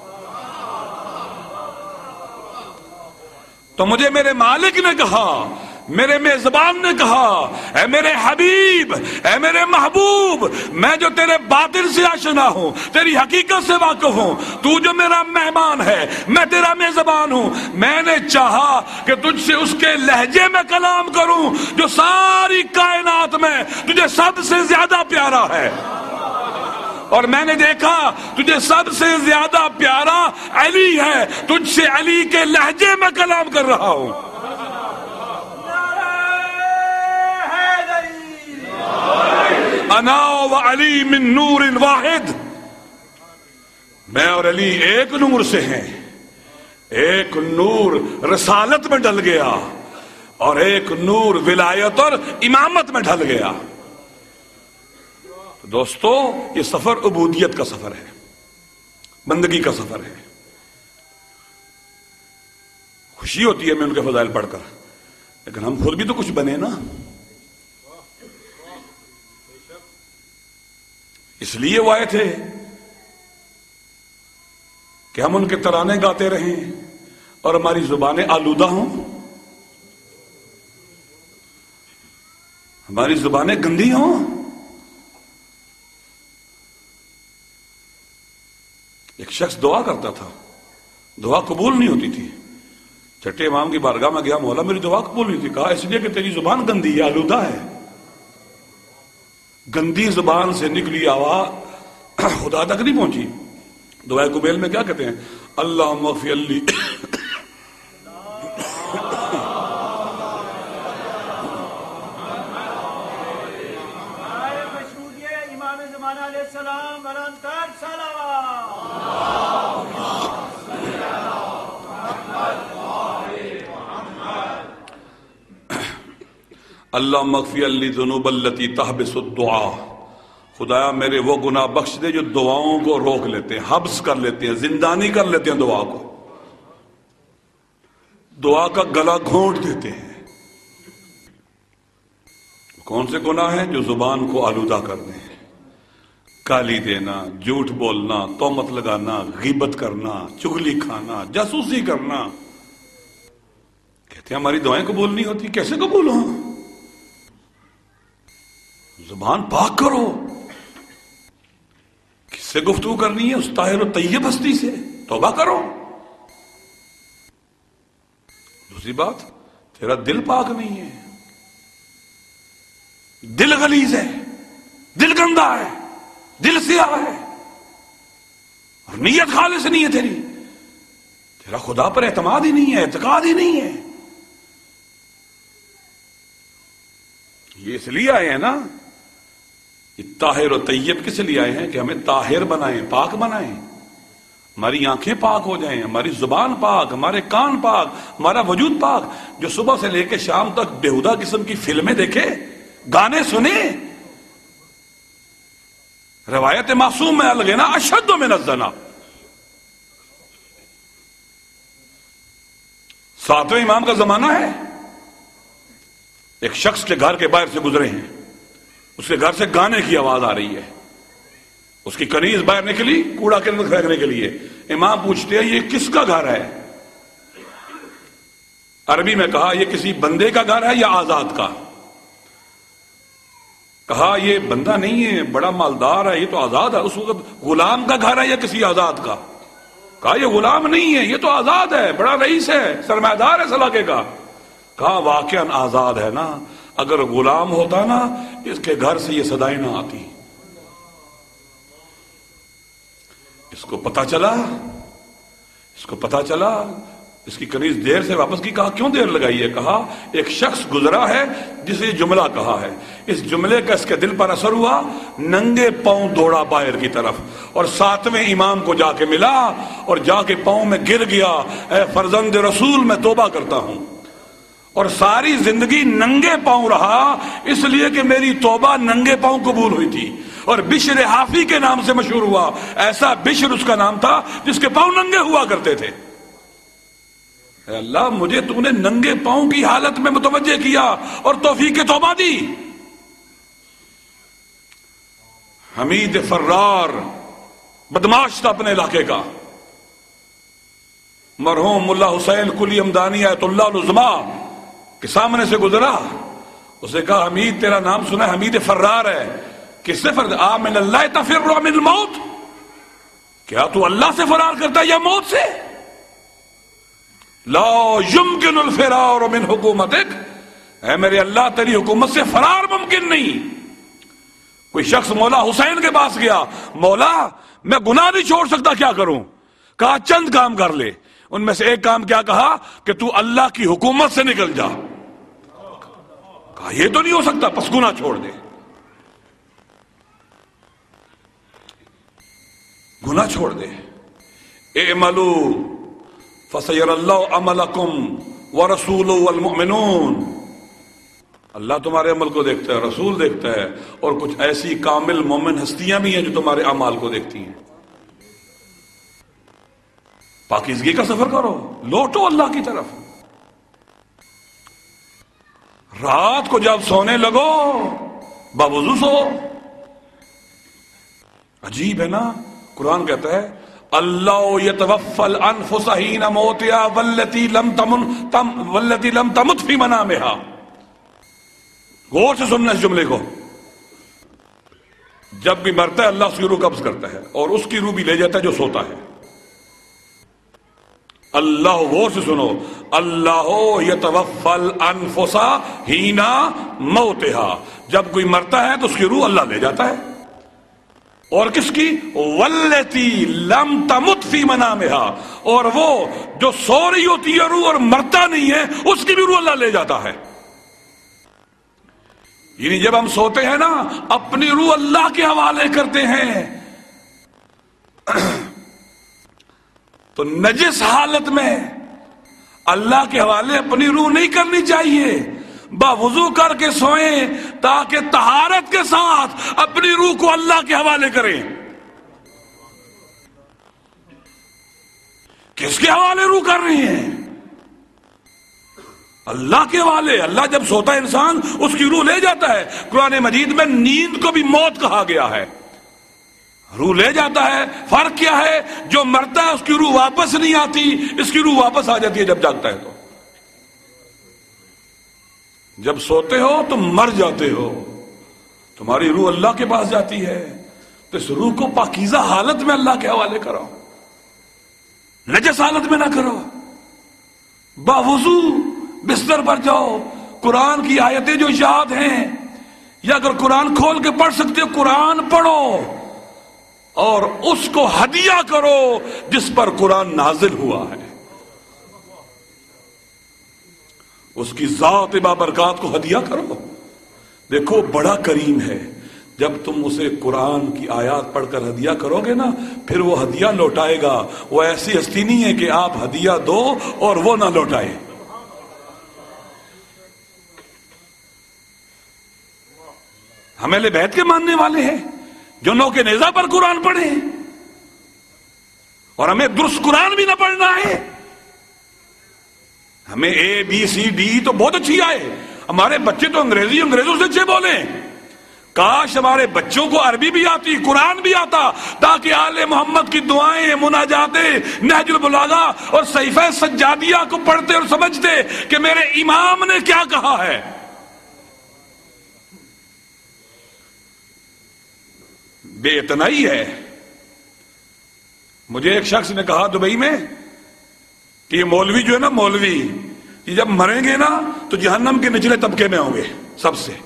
تو مجھے میرے مالک نے کہا، میرے میزبان نے کہا، اے میرے حبیب، اے میرے محبوب، میں جو تیرے باطن سے آشنا ہوں، تیری حقیقت سے واقف ہوں، تو جو میرا مہمان ہے، میں تیرا میزبان ہوں، میں نے چاہا کہ تجھ سے اس کے لہجے میں کلام کروں جو ساری کائنات میں تجھے سب سے زیادہ پیارا ہے، اور میں نے دیکھا تجھے سب سے زیادہ پیارا علی ہے، تجھ سے علی کے لہجے میں کلام کر رہا ہوں۔ انا و علی من نور واحد، میں اور علی ایک نور سے ہیں، ایک نور رسالت میں ڈل گیا اور ایک نور ولایت اور امامت میں ڈھل گیا۔ دوستو یہ سفر عبودیت کا سفر ہے، بندگی کا سفر ہے۔ خوشی ہوتی ہے میں ان کے فضائل پڑھ کر، لیکن ہم خود بھی تو کچھ بنے نا، اس لیے وہ آئے تھے کہ ہم ان کے ترانے گاتے رہیں اور ہماری زبانیں آلودہ ہوں، ہماری زبانیں گندی ہوں۔ ایک شخص دعا کرتا تھا، دعا قبول نہیں ہوتی تھی، چھٹے امام کی بارگاہ میں گیا، مولا میری دعا قبول نہیں تھی، کہا اس لیے کہ تیری زبان گندی ہے، آلودہ ہے۔ گندی زبان سے نکلی آواز خدا تک نہیں پہنچی۔ دعائے قبیل میں کیا کہتے ہیں؟ اللہم اغفر لی امام زمانہ علیہ السلام برانتر صلوات۔ اللہم اغفر لی ذنوب التی تحبس الدعا، خدایا میرے وہ گناہ بخش دے جو دعاؤں کو روک لیتے ہیں، حبس کر لیتے ہیں، زندانی کر لیتے ہیں، دعا کو، دعا کا گلا گھونٹ دیتے ہیں۔ کون سے گناہ ہیں؟ جو زبان کو آلودہ کر دیں، گالی دینا، جھوٹ بولنا، تہمت لگانا، غیبت کرنا، چغلی کھانا، جاسوسی کرنا۔ کہتے ہیں ہماری دعائیں قبول نہیں ہوتی، کیسے قبول ہوں؟ زبان پاک کرو۔ کس سے گفتگو کرنی ہے؟ اس طاہر و طیب ہستی سے، توبہ کرو۔ دوسری بات، تیرا دل پاک نہیں ہے، دل غلیظ ہے، دل گندا ہے، دل سیاہ ہے، اور نیت خالص نہیں ہے تیری، تیرا خدا پر اعتماد ہی نہیں ہے، اعتقاد ہی نہیں ہے۔ یہ اس لیے آئے ہیں نا، یہ طاہر و طیب کس لیے آئے ہیں؟ کہ ہمیں طاہر بنائیں، پاک بنائیں، ہماری آنکھیں پاک ہو جائیں، ہماری زبان پاک، ہمارے کان پاک، ہمارا وجود پاک۔ جو صبح سے لے کے شام تک بےہودہ قسم کی فلمیں دیکھے، گانے سنے، روایت معصوم میں الگ ہے نا، اشد من الزنا۔ ساتویں امام کا زمانہ ہے، ایک شخص کے گھر کے باہر سے گزرے ہیں، اس کے گھر سے گانے کی آواز آ رہی ہے، اس کی کنیز باہر نکلی کوڑا کے اندر پھینکنے کے لیے۔ امام پوچھتے ہیں یہ کس کا گھر ہے؟ عربی میں کہا یہ کسی بندے کا گھر ہے یا آزاد کا؟ کہا یہ بندہ نہیں ہے، بڑا مالدار ہے، یہ تو آزاد ہے۔ اس وقت غلام کا گھر ہے یا کسی آزاد کا؟ کہا یہ غلام نہیں ہے، یہ تو آزاد ہے، بڑا رئیس ہے، سرمایہ دار ہے اس علاقے کا۔ کہا واقعاً آزاد ہے نا، اگر غلام ہوتا نا اس کے گھر سے یہ صدائیں نہ آتی۔ اس کو پتا چلا، اس کی کنیز دیر سے واپس کی۔ کہا کیوں دیر لگائی ہے؟ کہا ایک شخص گزرا ہے جسے یہ جملہ کہا ہے، اس جملے کا اس کے دل پر اثر ہوا، ننگے پاؤں دوڑا باہر کی طرف اور ساتویں امام کو جا کے ملا اور جا کے پاؤں میں گر گیا، اے فرزند رسول میں توبہ کرتا ہوں۔ اور ساری زندگی ننگے پاؤں رہا، اس لیے کہ میری توبہ ننگے پاؤں قبول ہوئی تھی، اور بشر حافی کے نام سے مشہور ہوا۔ ایسا بشر اس کا نام تھا جس کے پاؤں ننگے ہوا کرتے تھے۔ اے اللہ، مجھے تو نے ننگے پاؤں کی حالت میں متوجہ کیا اور توفیق توبہ دی۔ حمید فرار بدماش تھا اپنے علاقے کا، مرحوم ملا حسین کلی امدانی آیت اللہ العظما کے سامنے سے گزرا، اسے کہا حمید تیرا نام سنا ہے، حمید فرار ہے۔ کس سے فرار؟ آمن اللہ تفر من الموت، کیا تو اللہ سے فرار کرتا ہے یا موت سے؟ لا یمکن الفرار من حکومتک، اے میرے اللہ تیری حکومت سے فرار ممکن نہیں۔ کوئی شخص مولا حسین کے پاس گیا، مولا میں گناہ نہیں چھوڑ سکتا، کیا کروں؟ کہا چند کام کر لے۔ ان میں سے ایک کام کیا کہا کہ تو اللہ کی حکومت سے نکل جا۔ کہا یہ تو نہیں ہو سکتا، پس گناہ چھوڑ دے، گناہ چھوڑ دے۔ اعملوا فسیر اللہ عملکم ورسولہ والمؤمنون، اللہ تمہارے عمل کو دیکھتا ہے، رسول دیکھتا ہے، اور کچھ ایسی کامل مومن ہستیاں بھی ہیں جو تمہارے اعمال کو دیکھتی ہیں۔ پاکیزگی کا سفر کرو، لوٹو اللہ کی طرف۔ رات کو جب سونے لگو باوضو سو۔ عجیب ہے نا، قرآن کہتا ہے اللہ یتوفی الانفس حین موتہا والتی لم تمت فی منامہا۔ غور سے سننا اس جملے کو، جب بھی مرتا ہے اللہ اس کی روح قبض کرتا ہے اور اس کی روح بھی لے جاتا ہے جو سوتا ہے۔ اللہ، غور سے سنو، اللہ یتوفی الانفس حین موتہا، جب کوئی مرتا ہے تو اس کی روح اللہ لے جاتا ہے، اور کس کی؟ والتی لم تمت فی منامہا، اور وہ جو سو رہی ہوتی ہے روح اور مرتا نہیں ہے اس کی بھی روح اللہ لے جاتا ہے۔ یعنی جب ہم سوتے ہیں نا اپنی روح اللہ کے حوالے کرتے ہیں، تو نجس حالت میں اللہ کے حوالے اپنی روح نہیں کرنی چاہیے، باوضو کر کے سوئیں تاکہ طہارت کے ساتھ اپنی روح کو اللہ کے حوالے کریں۔ کس کے حوالے روح کر رہی ہیں؟ اللہ کے حوالے۔ اللہ جب سوتا ہے انسان اس کی روح لے جاتا ہے۔ قرآن مجید میں نیند کو بھی موت کہا گیا ہے، روح لے جاتا ہے۔ فرق کیا ہے؟ جو مرتا ہے اس کی روح واپس نہیں آتی، اس کی روح واپس آ جاتی ہے جب جاگتا ہے۔ تو جب سوتے ہو تو مر جاتے ہو، تمہاری روح اللہ کے پاس جاتی ہے، تو اس روح کو پاکیزہ حالت میں اللہ کے حوالے کرو، نجس حالت میں نہ کرو۔ باوضو بستر پر جاؤ، قرآن کی آیتیں جو یاد ہیں، یا اگر قرآن کھول کے پڑھ سکتے ہو قرآن پڑھو، اور اس کو ہدیہ کرو جس پر قرآن نازل ہوا ہے، اس کی ذات بابرکات کو ہدیہ کرو۔ دیکھو بڑا کریم ہے، جب تم اسے قرآن کی آیات پڑھ کر ہدیہ کرو گے نا، پھر وہ ہدیہ لوٹائے گا۔ وہ ایسی ہستی نہیں ہے کہ آپ ہدیہ دو اور وہ نہ لوٹائے۔ ہم اہل بیت کے ماننے والے ہیں جو نو کے نیزہ پر قرآن پڑھے، اور ہمیں درست قرآن بھی نہ پڑھنا ہے۔ ہمیں اے بی سی ڈی تو بہت اچھی آئے، ہمارے بچے تو انگریزوں سے اچھے بولیں۔ کاش ہمارے بچوں کو عربی بھی آتی، قرآن بھی آتا، تاکہ آل محمد کی دعائیں، مناجاتیں، نہج البلاغہ اور صحیفہ سجادیہ کو پڑھتے اور سمجھتے کہ میرے امام نے کیا کہا ہے۔ بے اتنائی ہے۔ مجھے ایک شخص نے کہا دبئی میں کہ یہ مولوی جو ہے نا، مولوی یہ جب مریں گے نا تو جہنم کے نچلے طبقے میں ہوں گے سب سے۔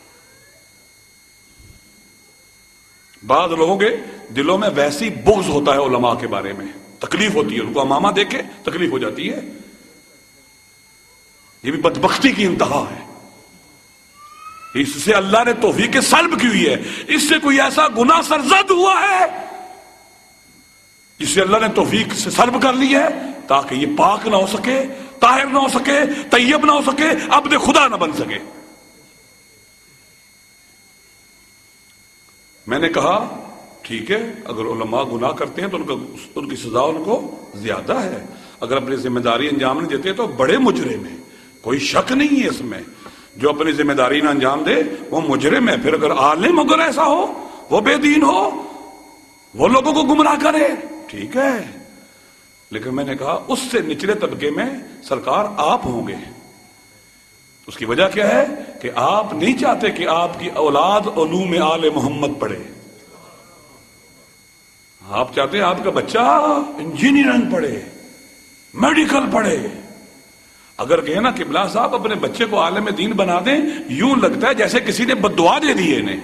بعض لوگوں کے دلوں میں ویسی بغض ہوتا ہے علماء کے بارے میں، تکلیف ہوتی ہے ان کو، امامہ دیکھ کے تکلیف ہو جاتی ہے۔ یہ بھی بدبختی کی انتہا ہے۔ اس سے اللہ نے توفیق سلب کی ہوئی ہے۔ اس سے کوئی ایسا گناہ سرزد ہوا ہے جس سے اللہ نے توفیق سے سلب کر لی ہے تاکہ یہ پاک نہ ہو سکے، طاہر نہ ہو سکے، طیب نہ ہو سکے، عبد خدا نہ بن سکے۔ میں نے کہا ٹھیک ہے، اگر علماء گناہ کرتے ہیں تو ان کی سزا ان کو زیادہ ہے، اگر اپنی ذمہ داری انجام نہیں دیتے تو بڑے مجرم ہیں، کوئی شک نہیں ہے اس میں، جو اپنی ذمہ داری نہ انجام دے وہ مجرم ہے۔ پھر اگر عالم اگر ایسا ہو، وہ بے دین ہو، وہ لوگوں کو گمراہ کرے، ٹھیک ہے، لیکن میں نے کہا اس سے نچلے طبقے میں سرکار آپ ہوں گے۔ اس کی وجہ کیا ہے کہ آپ نہیں چاہتے کہ آپ کی اولاد علوم آل محمد پڑھے، آپ چاہتے ہیں آپ کا بچہ انجینئرنگ پڑھے، میڈیکل پڑھے۔ اگر کہیں نا قبلہ صاحب اپنے بچے کو عالم دین بنا دیں، یوں لگتا ہے جیسے کسی نے بد دعا دے دی ہے انہیں۔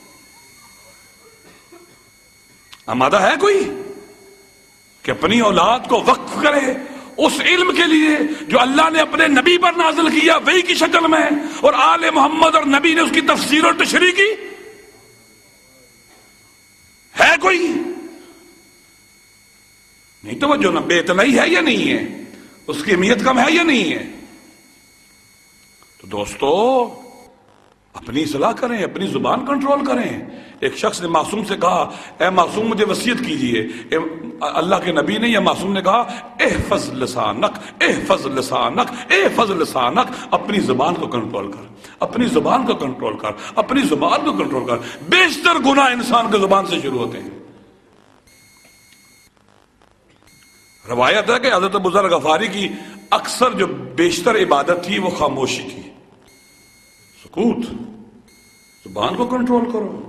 آمادہ ہے کوئی کہ اپنی اولاد کو وقف کرے اس علم کے لیے جو اللہ نے اپنے نبی پر نازل کیا وحی کی شکل میں، اور آل محمد اور نبی نے اس کی تفسیر اور تشریح کی؟ ہے کوئی؟ نہیں توجہ، نہ بے اطلاعی ہے یا نہیں ہے، اس کی اہمیت کم ہے یا نہیں ہے؟ تو دوستو اپنی اصلاح کریں، اپنی زبان کنٹرول کریں۔ ایک شخص نے معصوم سے کہا اے معصوم مجھے وصیت کیجئے، اللہ کے نبی نے یا معصوم نے کہا احفظ لسانک احفظ لسانک احفظ لسانک، اپنی زبان کو کنٹرول کر، اپنی زبان کو کنٹرول کر، اپنی زبان کو کنٹرول کر۔ بیشتر گناہ انسان کے زبان سے شروع ہوتے ہیں۔ روایت ہے کہ حضرت ابوذر غفاری کی اکثر جو بیشتر عبادت تھی وہ خاموشی تھی، سکوت۔ زبان کو کنٹرول کرو۔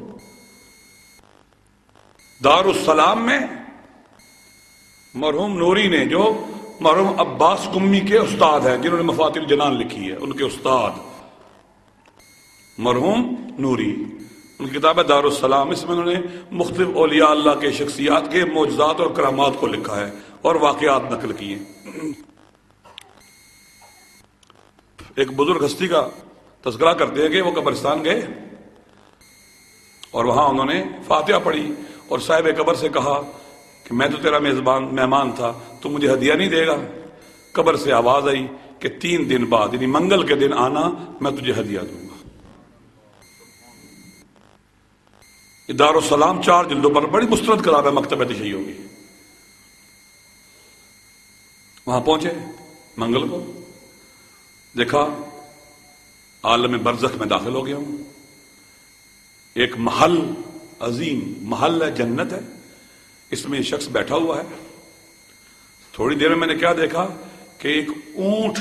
دار السلام میں مرحوم نوری نے، جو مرحوم عباس قمی کے استاد ہیں جنہوں نے مفاتیح الجنان لکھی ہے، ان کے استاد مرحوم نوری، ان کی کتاب ہے دار السلام، اس میں انہوں نے مختلف اولیاء اللہ کے شخصیات کے معجزات اور کرامات کو لکھا ہے اور واقعات نقل کیے۔ ایک بزرگ ہستی کا تذکرہ کرتے ہیں کہ وہ قبرستان گئے اور وہاں انہوں نے فاتحہ پڑھی اور صاحب قبر سے کہا کہ میں تو تیرا مہمان تھا، تو مجھے ہدیہ نہیں دے گا؟ قبر سے آواز آئی کہ 3 دن بعد یعنی منگل کے دن آنا، میں تجھے ہدیہ دوں گا۔ دار السلام 4 جلدوں پر بڑی مستند کتاب ہے مکتبہ تشیع ہوگی۔ وہاں پہنچے منگل کو، دیکھا عالم برزخ میں داخل ہو گیا ہوں، ایک محل عظیم محل ہے، جنت ہے، اس میں شخص بیٹھا ہوا ہے۔ تھوڑی دیر میں نے کیا دیکھا کہ ایک اونٹ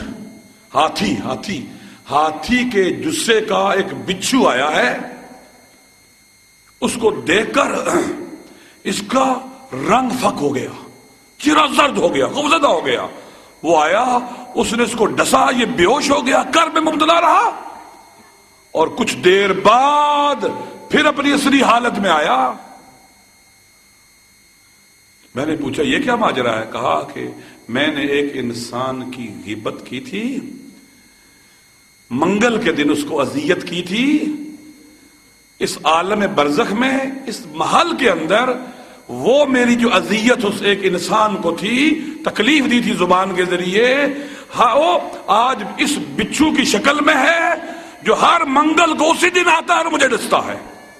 ہاتھی کے جسے کا ایک بچھو آیا ہے، اس کو دیکھ کر اس کا رنگ فک ہو گیا، چہرہ زرد ہو گیا، خوفزدہ ہو گیا۔ وہ آیا، اس نے اس کو ڈسا، یہ بے ہوش ہو گیا، کرب میں مبتلا رہا، اور کچھ دیر بعد پھر اپنی اصلی حالت میں آیا۔ میں نے پوچھا یہ کیا ماجرا ہے؟ کہا کہ میں نے ایک انسان کی غیبت کی تھی، منگل کے دن اس کو اذیت کی تھی، اس عالم برزخ میں اس محل کے اندر وہ میری جو اذیت اس ایک انسان کو تھی، تکلیف دی تھی زبان کے ذریعے، ہاں وہ آج اس بچھو کی شکل میں ہے جو ہر منگل کو اسی دن آتا ہے اور مجھے ڈستا ہے۔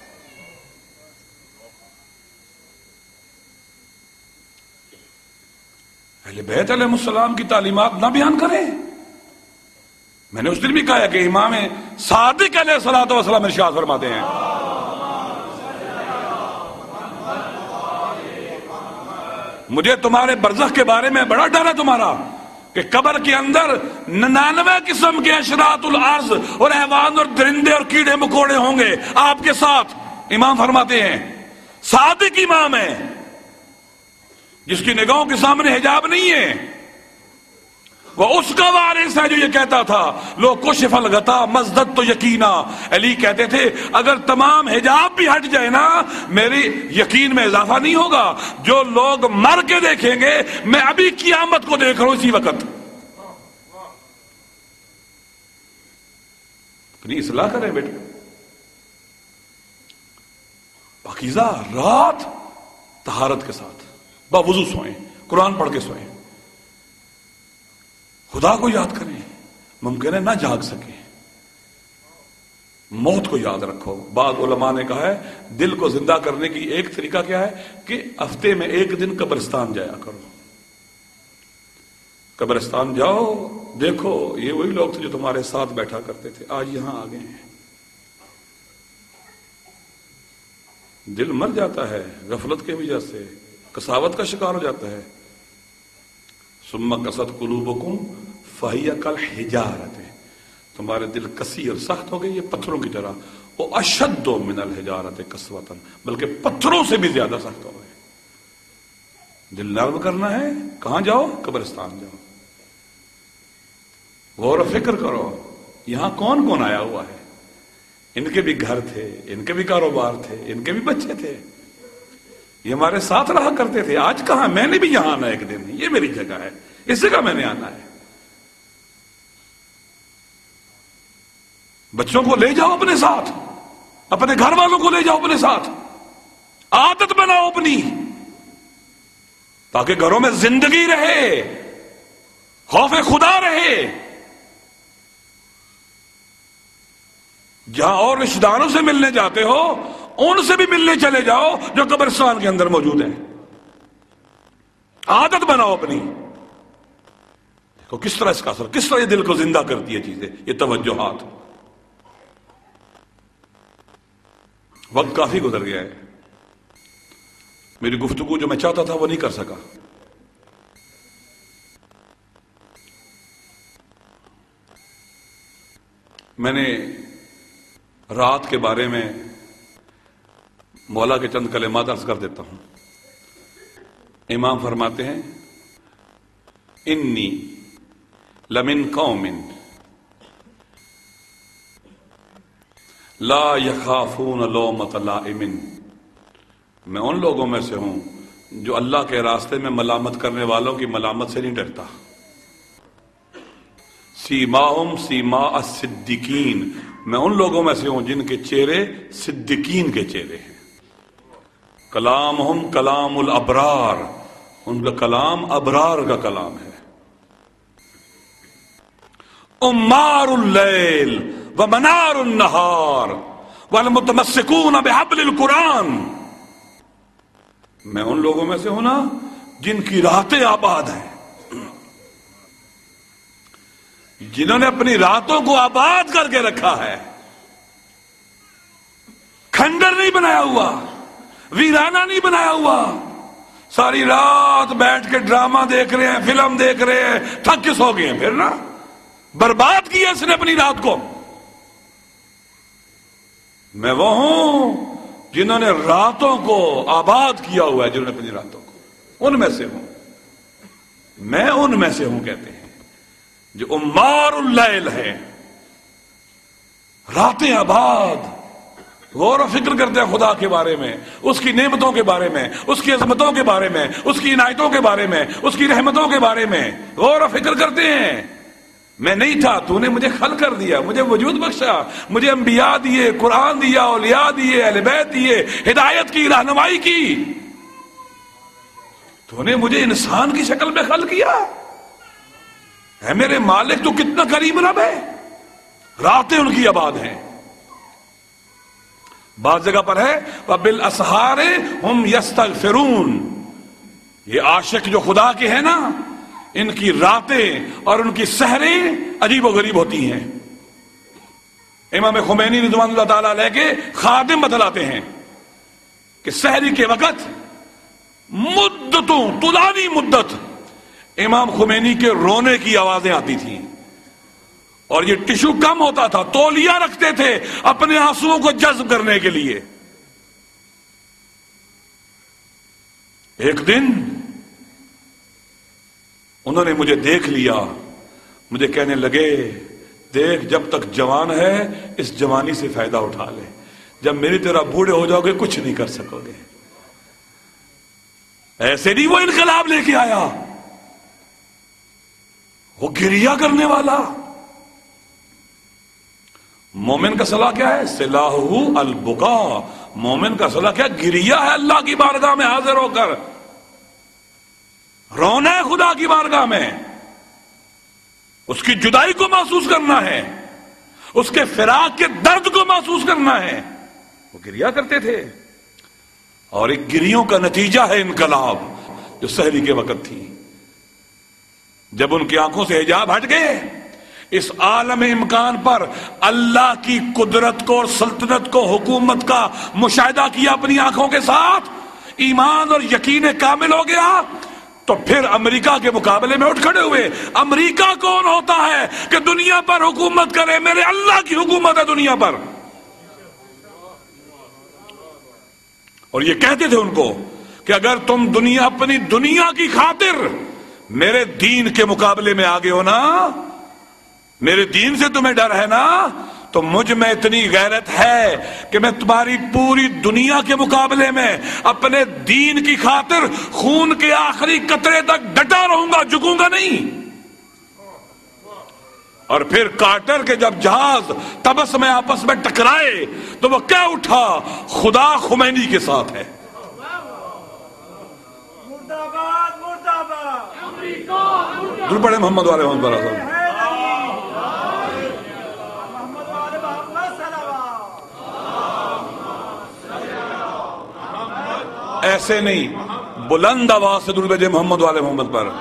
اہل بیت علیہ السلام کی تعلیمات نہ بیان کریں۔ میں نے اس دن بھی کہا کہ امام صادق علیہ الصلوۃ والسلام ارشاد فرماتے ہیں، مجھے تمہارے برزخ کے بارے میں بڑا ڈر ہے تمہارا، کہ قبر کے اندر 99 قسم کے اشراط الارض اور حیوان اور درندے اور کیڑے مکوڑے ہوں گے آپ کے ساتھ۔ امام فرماتے ہیں، صادق امام ہے جس کی نگاہوں کے سامنے حجاب نہیں ہے، وہ اس کا وارث ہے جو یہ کہتا تھا لو کشف الغطا مزددت یقینا۔ علی کہتے تھے اگر تمام حجاب بھی ہٹ جائے نا میری یقین میں اضافہ نہیں ہوگا، جو لوگ مر کے دیکھیں گے میں ابھی قیامت کو دیکھ رہا ہوں اسی وقت۔ اپنی اصلاح کریں بیٹے، پاکیزہ رات طہارت کے ساتھ باوضو سوئیں، قرآن پڑھ کے سوئیں، خدا کو یاد کریں، ممکن ہے نہ جاگ سکیں، موت کو یاد رکھو۔ بعض علماء نے کہا ہے دل کو زندہ کرنے کی ایک طریقہ کیا ہے کہ ہفتے میں ایک دن قبرستان جایا کرو۔ قبرستان جاؤ، دیکھو یہ وہی لوگ تھے جو تمہارے ساتھ بیٹھا کرتے تھے، آج یہاں آ گئے ہیں۔ دل مر جاتا ہے غفلت کے وجہ سے، کساوت کا شکار ہو جاتا ہے۔ ثم قست قلوبکم فہی کالحجارۃ، تمہارے دل کسی اور سخت ہو گئے، یہ پتھروں کی طرح، وہ اشد من الحجارۃ قسوۃ، بلکہ پتھروں سے بھی زیادہ سخت ہو گئے۔ دل نرم کرنا ہے، کہاں جاؤ؟ قبرستان جاؤ، غور و فکر کرو یہاں کون کون آیا ہوا ہے۔ ان کے بھی گھر تھے، ان کے بھی کاروبار تھے، ان کے بھی بچے تھے، یہ ہمارے ساتھ رہا کرتے تھے، آج کہاں؟ میں نے بھی یہاں آنا ہے ایک دن، یہ میری جگہ ہے، اس جگہ میں نے آنا ہے۔ بچوں کو لے جاؤ اپنے ساتھ، اپنے گھر والوں کو لے جاؤ اپنے ساتھ، عادت بناؤ اپنی، تاکہ گھروں میں زندگی رہے، خوف خدا رہے۔ جہاں اور رشتہ داروں سے ملنے جاتے ہو ان سے بھی ملنے چلے جاؤ جو قبرستان کے اندر موجود ہیں۔ عادت بناؤ اپنی، کس طرح اس کا اثر، کس طرح یہ دل کو زندہ کرتی ہے چیزیں، یہ توجہات۔ وقت کافی گزر گیا ہے، میری گفتگو جو میں چاہتا تھا وہ نہیں کر سکا۔ میں نے رات کے بارے میں مولا کے چند کلمات عرض کر دیتا ہوں۔ امام فرماتے ہیں انی لمن قوم لا یخافون لومۃ لائم، میں ان لوگوں میں سے ہوں جو اللہ کے راستے میں ملامت کرنے والوں کی ملامت سے نہیں ڈرتا۔ سیماہم سیما الصدیقین، میں ان لوگوں میں سے ہوں جن کے چہرے صدیقین کے چہرے ہیں۔ کلامہم کلام الابرار، ان کا کلام ابرار کا کلام ہے۔ عمار اللیل ومنار النہار والمتمسکون بحبل القرآن، میں ان لوگوں میں سے ہوں نا جن کی راتیں آباد ہیں، جنہوں نے اپنی راتوں کو آباد کر کے رکھا ہے، کھنڈر نہیں بنایا ہوا، ویرانہ نہیں بنایا ہوا۔ ساری رات بیٹھ کے ڈرامہ دیکھ رہے ہیں، فلم دیکھ رہے ہیں، تھک کے سو گئے ہیں، پھر نا برباد کیا اس نے اپنی رات کو۔ میں وہ ہوں جنہوں نے راتوں کو آباد کیا ہوا ہے، جنہوں نے اپنی راتوں کو، ان میں سے ہوں، میں ان میں سے ہوں کہتے ہیں جو عمار اللیل ہے، راتیں آباد، غور و فکر کرتے ہیں خدا کے بارے میں، اس کی نعمتوں کے بارے میں، اس کی عظمتوں کے بارے میں، اس کی عنایتوں کے بارے میں، اس کی رحمتوں کے بارے میں غور و فکر کرتے ہیں۔ میں نہیں تھا، تو نے مجھے خلق کر دیا، مجھے وجود بخشا، مجھے انبیاء دیے، قرآن دیا، اولیاء دیے، اہل بیت دیے، ہدایت کی، رہنمائی کی، تو نے مجھے انسان کی شکل میں خلق کیا ہے۔ میرے مالک تو کتنا کریم رب ہے، راتیں ان کی آباد ہیں۔ بعض جگہ پر ہے وَبِالْأَسْحَارِ هُمْ يَسْتَغْفِرُونَ، یہ عاشق جو خدا کے ہیں نا، ان کی راتیں اور ان کی سحریں عجیب و غریب ہوتی ہیں۔ امام خمینی رضوان اللہ تعالیٰ علیہ کے خادم بتلاتے ہیں کہ سحری کے وقت مدتوں، طولانی مدت امام خمینی کے رونے کی آوازیں آتی تھیں، اور یہ ٹشو کم ہوتا تھا، تولیہ رکھتے تھے اپنے آنسوؤں کو جذب کرنے کے لیے۔ ایک دن انہوں نے مجھے دیکھ لیا، مجھے کہنے لگے دیکھ جب تک جوان ہے اس جوانی سے فائدہ اٹھا لے، جب میری طرح بوڑھے ہو جاؤ گے کچھ نہیں کر سکو گے۔ ایسے نہیں وہ انقلاب لے کے آیا، وہ گریا کرنے والا۔ مومن کا صلاح کیا ہے؟ صلاحہ البکا، مومن کا صلاح کیا؟ گریا ہے، اللہ کی بارگاہ میں حاضر ہو کر رونا ہے خدا کی بارگاہ میں۔ اس کی جدائی کو محسوس کرنا ہے، اس کے فراق کے درد کو محسوس کرنا ہے، وہ گریا کرتے تھے. اور ایک گریوں کا نتیجہ ہے انقلاب جو سحری کے وقت تھی. جب ان کی آنکھوں سے حجاب ہٹ گئے، اس عالم امکان پر اللہ کی قدرت کو اور سلطنت کو، حکومت کا مشاہدہ کیا اپنی آنکھوں کے ساتھ، ایمان اور یقین کامل ہو گیا، تو پھر امریکہ کے مقابلے میں اٹھ کھڑے ہوئے. امریکہ کون ہوتا ہے کہ دنیا پر حکومت کرے؟ میرے اللہ کی حکومت ہے دنیا پر. اور یہ کہتے تھے ان کو کہ اگر تم اپنی دنیا کی خاطر میرے دین کے مقابلے میں آگے ہو نا، میرے دین سے تمہیں ڈر ہے نا، تو مجھ میں اتنی غیرت ہے کہ میں تمہاری پوری دنیا کے مقابلے میں اپنے دین کی خاطر خون کے آخری قطرے تک ڈٹا رہوں گا، جھکوں گا نہیں. اور پھر کارٹر کے جب جہاز طبس میں آپس میں ٹکرائے تو وہ کیا اٹھا؟ خدا خمینی کے ساتھ ہے. مرداباد مرداباد. دور پڑے محمد والے محمد برا صاحب. ایسے نہیں، بلند آواز سے درود بھیجے محمد والے محمد پر.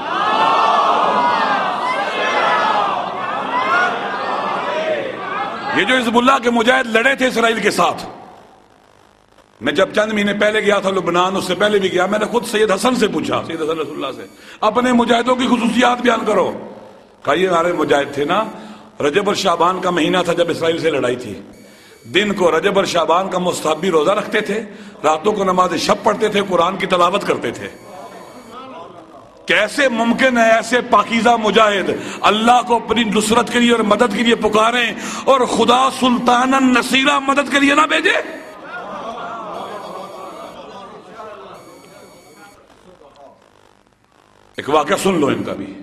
یہ جو حزب اللہ کے مجاہد لڑے تھے اسرائیل کے ساتھ، میں جب چند مہینے پہلے گیا تھا لبنان، اس سے پہلے بھی گیا، میں نے خود سید حسن سے پوچھا، سید حسن رسول اللہ سے، اپنے مجاہدوں کی خصوصیات بیان کرو. کہا یہ ہمارے مجاہد تھے نا، رجب اور شعبان کا مہینہ تھا جب اسرائیل سے لڑائی تھی، دن کو رجب اور شعبان کا مستحبی روزہ رکھتے تھے، راتوں کو نماز شب پڑھتے تھے، قرآن کی تلاوت کرتے تھے. کیسے ممکن ہے ایسے پاکیزہ مجاہد اللہ کو اپنی نصرت کے لیے اور مدد کے لیے پکاریں اور خدا سلطانا نصیرہ مدد کے لیے نہ بھیجے؟ ایک واقعہ سن لو ان کا بھی.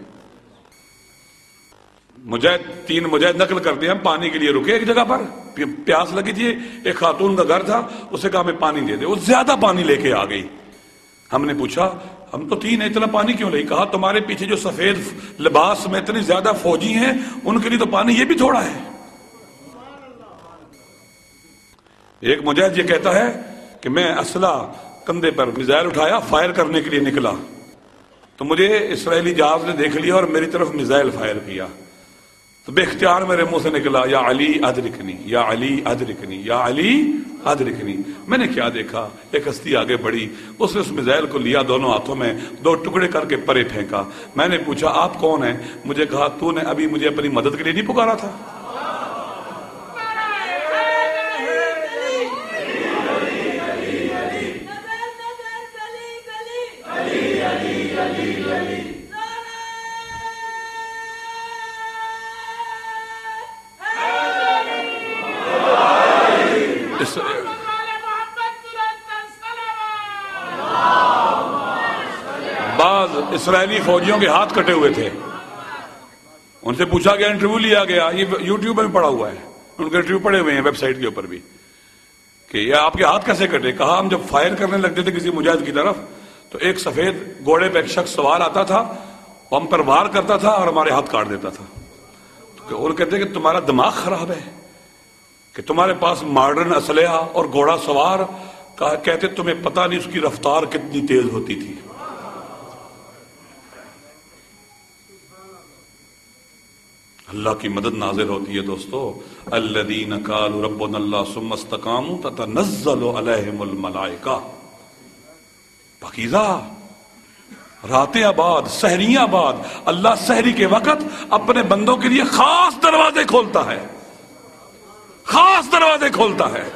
تین مجاہد نقل کرتے ہیں، ہم پانی کے لیے رکے ایک جگہ پر، پیاس لگی تھی، ایک خاتون کا گھر تھا، اسے کہا ہمیں پانی دے دے. وہ زیادہ پانی لے کے آ گئی. ہم نے پوچھا ہم تو تین اتنا پانی کیوں لے؟ کہا تمہارے پیچھے جو سفید لباس میں اتنی زیادہ فوجی ہیں ان کے لیے تو پانی یہ بھی تھوڑا ہے. ایک مجاہد یہ کہتا ہے کہ میں اسلحہ کندھے پر میزائل اٹھایا، فائر کرنے کے لیے نکلا تو مجھے اسرائیلی جہاز نے دیکھ لیا اور میری طرف میزائل فائر کیا، تو بے اختیار میرے منہ سے نکلا یا علی ادرکنی، یا علی ادرکنی، یا علی ادرکنی. میں نے کیا دیکھا؟ ایک ہستی آگے بڑھی، اس نے اس میزائل کو لیا دونوں ہاتھوں میں، دو ٹکڑے کر کے پرے پھینکا. میں نے پوچھا آپ کون ہیں؟ مجھے کہا تو نے ابھی مجھے اپنی مدد کے لیے نہیں پکارا تھا؟ بعض اسرائیلی فوجیوں کے ہاتھ کٹے ہوئے تھے، ان سے پوچھا گیا، انٹرویو لیا گیا، یہ یوٹیوب میں پڑا ہوا ہے، ان کے انٹرویو پڑے ہوئے ہیں ویب سائٹ کے اوپر بھی، کہ یہ آپ کے ہاتھ کیسے کٹے؟ کہا ہم جب فائر کرنے لگتے تھے کسی مجاہد کی طرف تو ایک سفید گھوڑے پہ ایک شخص سوار آتا تھا، ہم پر وار کرتا تھا اور ہمارے ہاتھ کاٹ دیتا تھا. اور کہتے کہ تمہارا دماغ خراب ہے کہ تمہارے پاس ماڈرن اسلحہ اور گھوڑا سوار، کہتے تمہیں پتہ نہیں اس کی رفتار کتنی تیز ہوتی تھی. اللہ کی مدد نازل ہوتی ہے دوستو. الذین قالوا ربنا اللہ ثم استقاموا تتنزل علیہم الملائکہ. پاکیزہ راتیں آباد، سحریاں آباد. اللہ سحری کے وقت اپنے بندوں کے لیے خاص دروازے کھولتا ہے، خاص دروازے کھولتا ہے.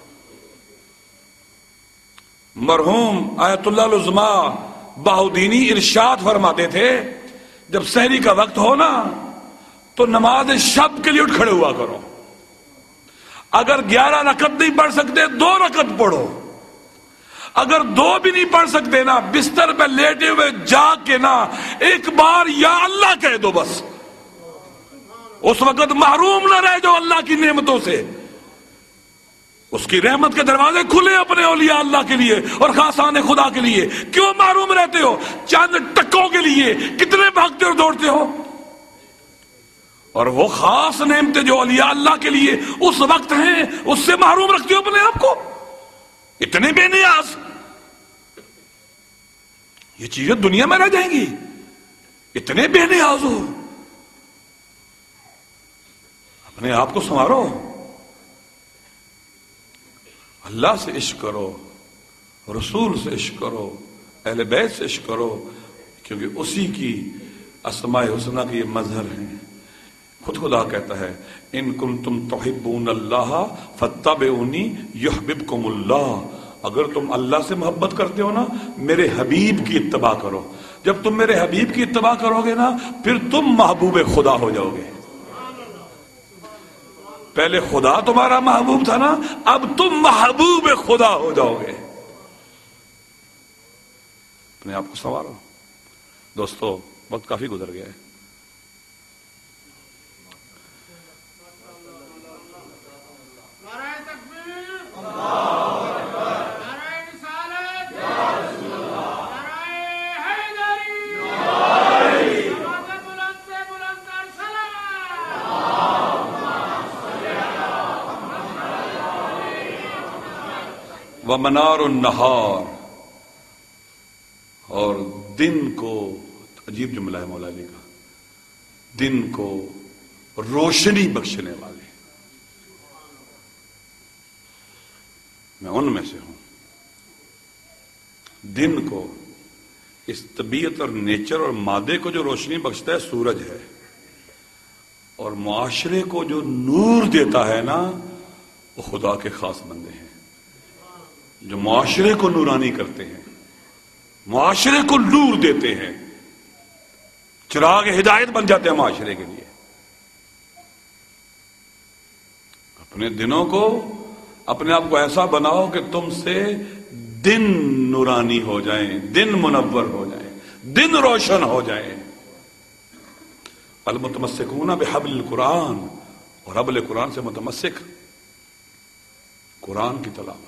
مرحوم آیت اللہ العظمیٰ بہاؤدینی ارشاد فرماتے تھے جب سحری کا وقت ہو نا تو نماز شب کے لیے اٹھ کھڑے ہوا کرو. اگر 11 رکعت نہیں پڑھ سکتے 2 رکعت پڑھو. اگر 2 بھی نہیں پڑھ سکتے نا، بستر پہ لیٹے ہوئے جاگ کے نا ایک بار یا اللہ کہہ دو بس. اس وقت محروم نہ رہ جاؤ اللہ کی نعمتوں سے. اس کی رحمت کے دروازے کھلے اپنے اولیاء اللہ کے لیے اور خاصان خدا کے لیے. کیوں محروم رہتے ہو؟ چند ٹکوں کے لیے کتنے بھاگتے اور دوڑتے ہو؟ اور وہ خاص نعمتیں جو اولیاء اللہ کے لیے اس وقت ہیں اس سے محروم رکھتے ہو اپنے آپ کو. اتنے بے نیاز. یہ چیزیں دنیا میں رہ جائیں گی. اتنے بے نیاز ہو. اپنے آپ کو سنوارو. اللہ سے عشق کرو, رسول سے عشق کرو, اہل بیت سے عشق کرو, کیونکہ اسی کی اسماء حسنہ کے یہ مظہر ہیں. خود خدا کہتا ہے ان کنتم تحبون اللہ فاتبعونی یحببکم اللہ. اگر تم اللہ سے محبت کرتے ہو نا میرے حبیب کی اتباع کرو. جب تم میرے حبیب کی اتباع کرو گے نا پھر تم محبوب خدا ہو جاؤ گے. پہلے خدا تمہارا محبوب تھا نا, اب تم محبوب خدا ہو جاؤ گے. اپنے آپ کو سنوارو. دوستو وقت کافی گزر گیا ہے. ومنار النہار, اور دن کو, عجیب جملہ ہے مولا علی کا, دن کو روشنی بخشنے والے. میں ان میں سے ہوں. دن کو, اس طبیعت اور نیچر اور مادے کو جو روشنی بخشتا ہے سورج ہے, اور معاشرے کو جو نور دیتا ہے نا وہ خدا کے خاص بندے ہیں جو معاشرے کو نورانی کرتے ہیں, معاشرے کو نور دیتے ہیں, چراغ ہدایت بن جاتے ہیں معاشرے کے لیے. اپنے دنوں کو, اپنے آپ کو ایسا بناؤ کہ تم سے دن نورانی ہو جائیں, دن منور ہو جائیں, دن روشن ہو جائیں. المتمسکون بحبل القرآن, اور حبل قرآن سے متمسک, قرآن کی تلاوت.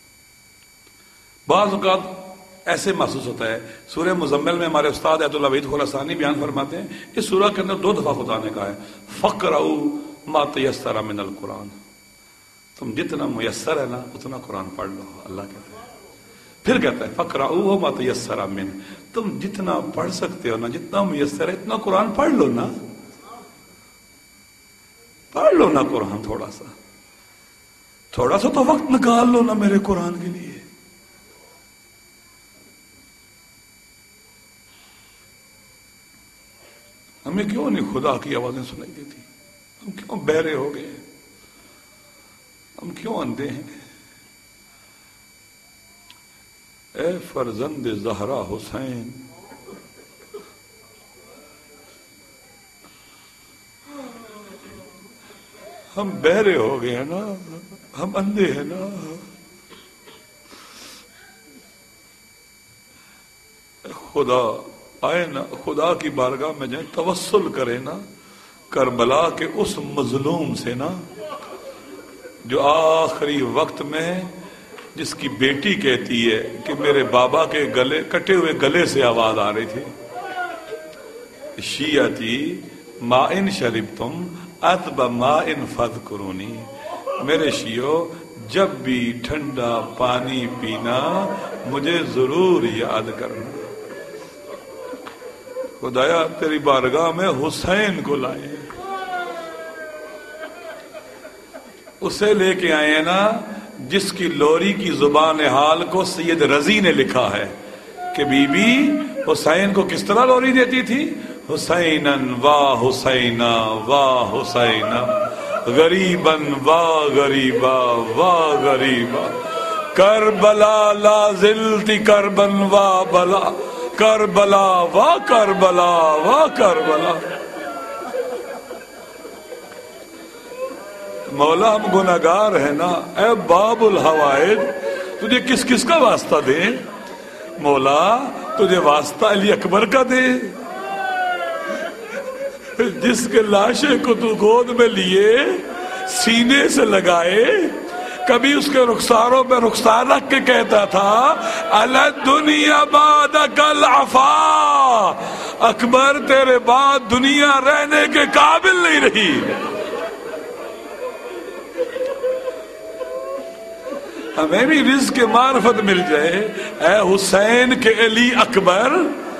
بعض اوقات ایسے محسوس ہوتا ہے, سورہ مزمل میں ہمارے استاد ایت اللہ وحید خراسانی بیان فرماتے ہیں اس سورہ کے اندر 2 دفعہ خدا نے کہا ہے فَقْرَؤُوا مَا تَيَسَّرَ مِنَ الْقُرْآنِ. تم جتنا میسر ہے نا اتنا قرآن پڑھ لو. اللہ کہتا ہے, پھر کہتا ہے فَقْرَؤُوا مَا تَيَسَّرَ مِنْ, تم جتنا پڑھ سکتے ہو نا, جتنا میسر ہے اتنا قرآن پڑھ لو نا, پڑھ لو نا قرآن. تھوڑا سا تو وقت نکال لو نا میرے قرآن کے لیے. ہمیں کیوں نہیں خدا کی آوازیں سنائی دیتی؟ ہم کیوں بہرے ہو گئے؟ ہم کیوں اندھے ہیں؟ اے فرزند زہرا حسین, ہم بہرے ہو گئے ہیں نا, ہم اندھے ہیں نا. خدا آئے نا, خدا کی بارگاہ میں جائیں, توسل کرے نا کربلا کے اس مظلوم سے نا جو آخری وقت میں جس کی بیٹی کہتی ہے کہ میرے بابا کے گلے, کٹے ہوئے گلے سے آواز آ رہی تھی, شیعتی ما ان شربتم اطب ما ان فذکرونی. میرے شیعو جب بھی ٹھنڈا پانی پینا مجھے ضرور یاد کرنا. خدایا تیری بارگاہ میں حسین کو لائے, اسے لے کے آئے ہیں نا جس کی لوری کی زبان حال کو سید رضی نے لکھا ہے کہ بی بی حسین کو کس طرح لوری دیتی تھی. حسینن واہ حسینا واہ حسینا, غریبن واہ غریبا واہ غریبا, کربلا لا زلتی کربن واہ بلا, کربلا واہ کربلا واہ کربلا. مولا ہم گناہگار ہیں نا, اے باب الحوائج تجھے کس کس کا واسطہ دیں؟ مولا تجھے واسطہ علی اکبر کا دے جس کے لاشے کو تو گود میں لیے سینے سے لگائے, کبھی اس کے رخساروں پہ رخسار رکھ کے کہتا تھا الدنیا بعدک العفا, اکبر تیرے بعد دنیا رہنے کے قابل نہیں رہی. ہمیں بھی رزق معرفت مل جائے. اے حسین کے علی اکبر،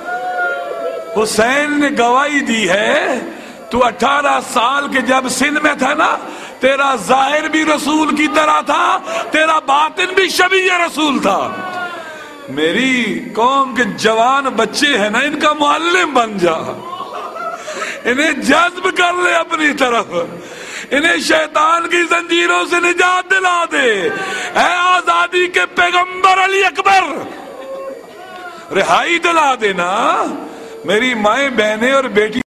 حسین نے گواہی دی ہے تو 18 سال کے جب سن میں تھا نا، تیرا ظاہر بھی رسول کی طرح تھا، تیرا باطن بھی شبیہ رسول تھا. میری قوم کے جوان بچے ہیں نا، ان کا معلم بن جا، انہیں جذب کر لے اپنی طرف، انہیں شیطان کی زنجیروں سے نجات دلا دے. اے آزادی کے پیغمبر علی اکبر، رہائی دلا دینا. میری مائیں بہنیں اور بیٹی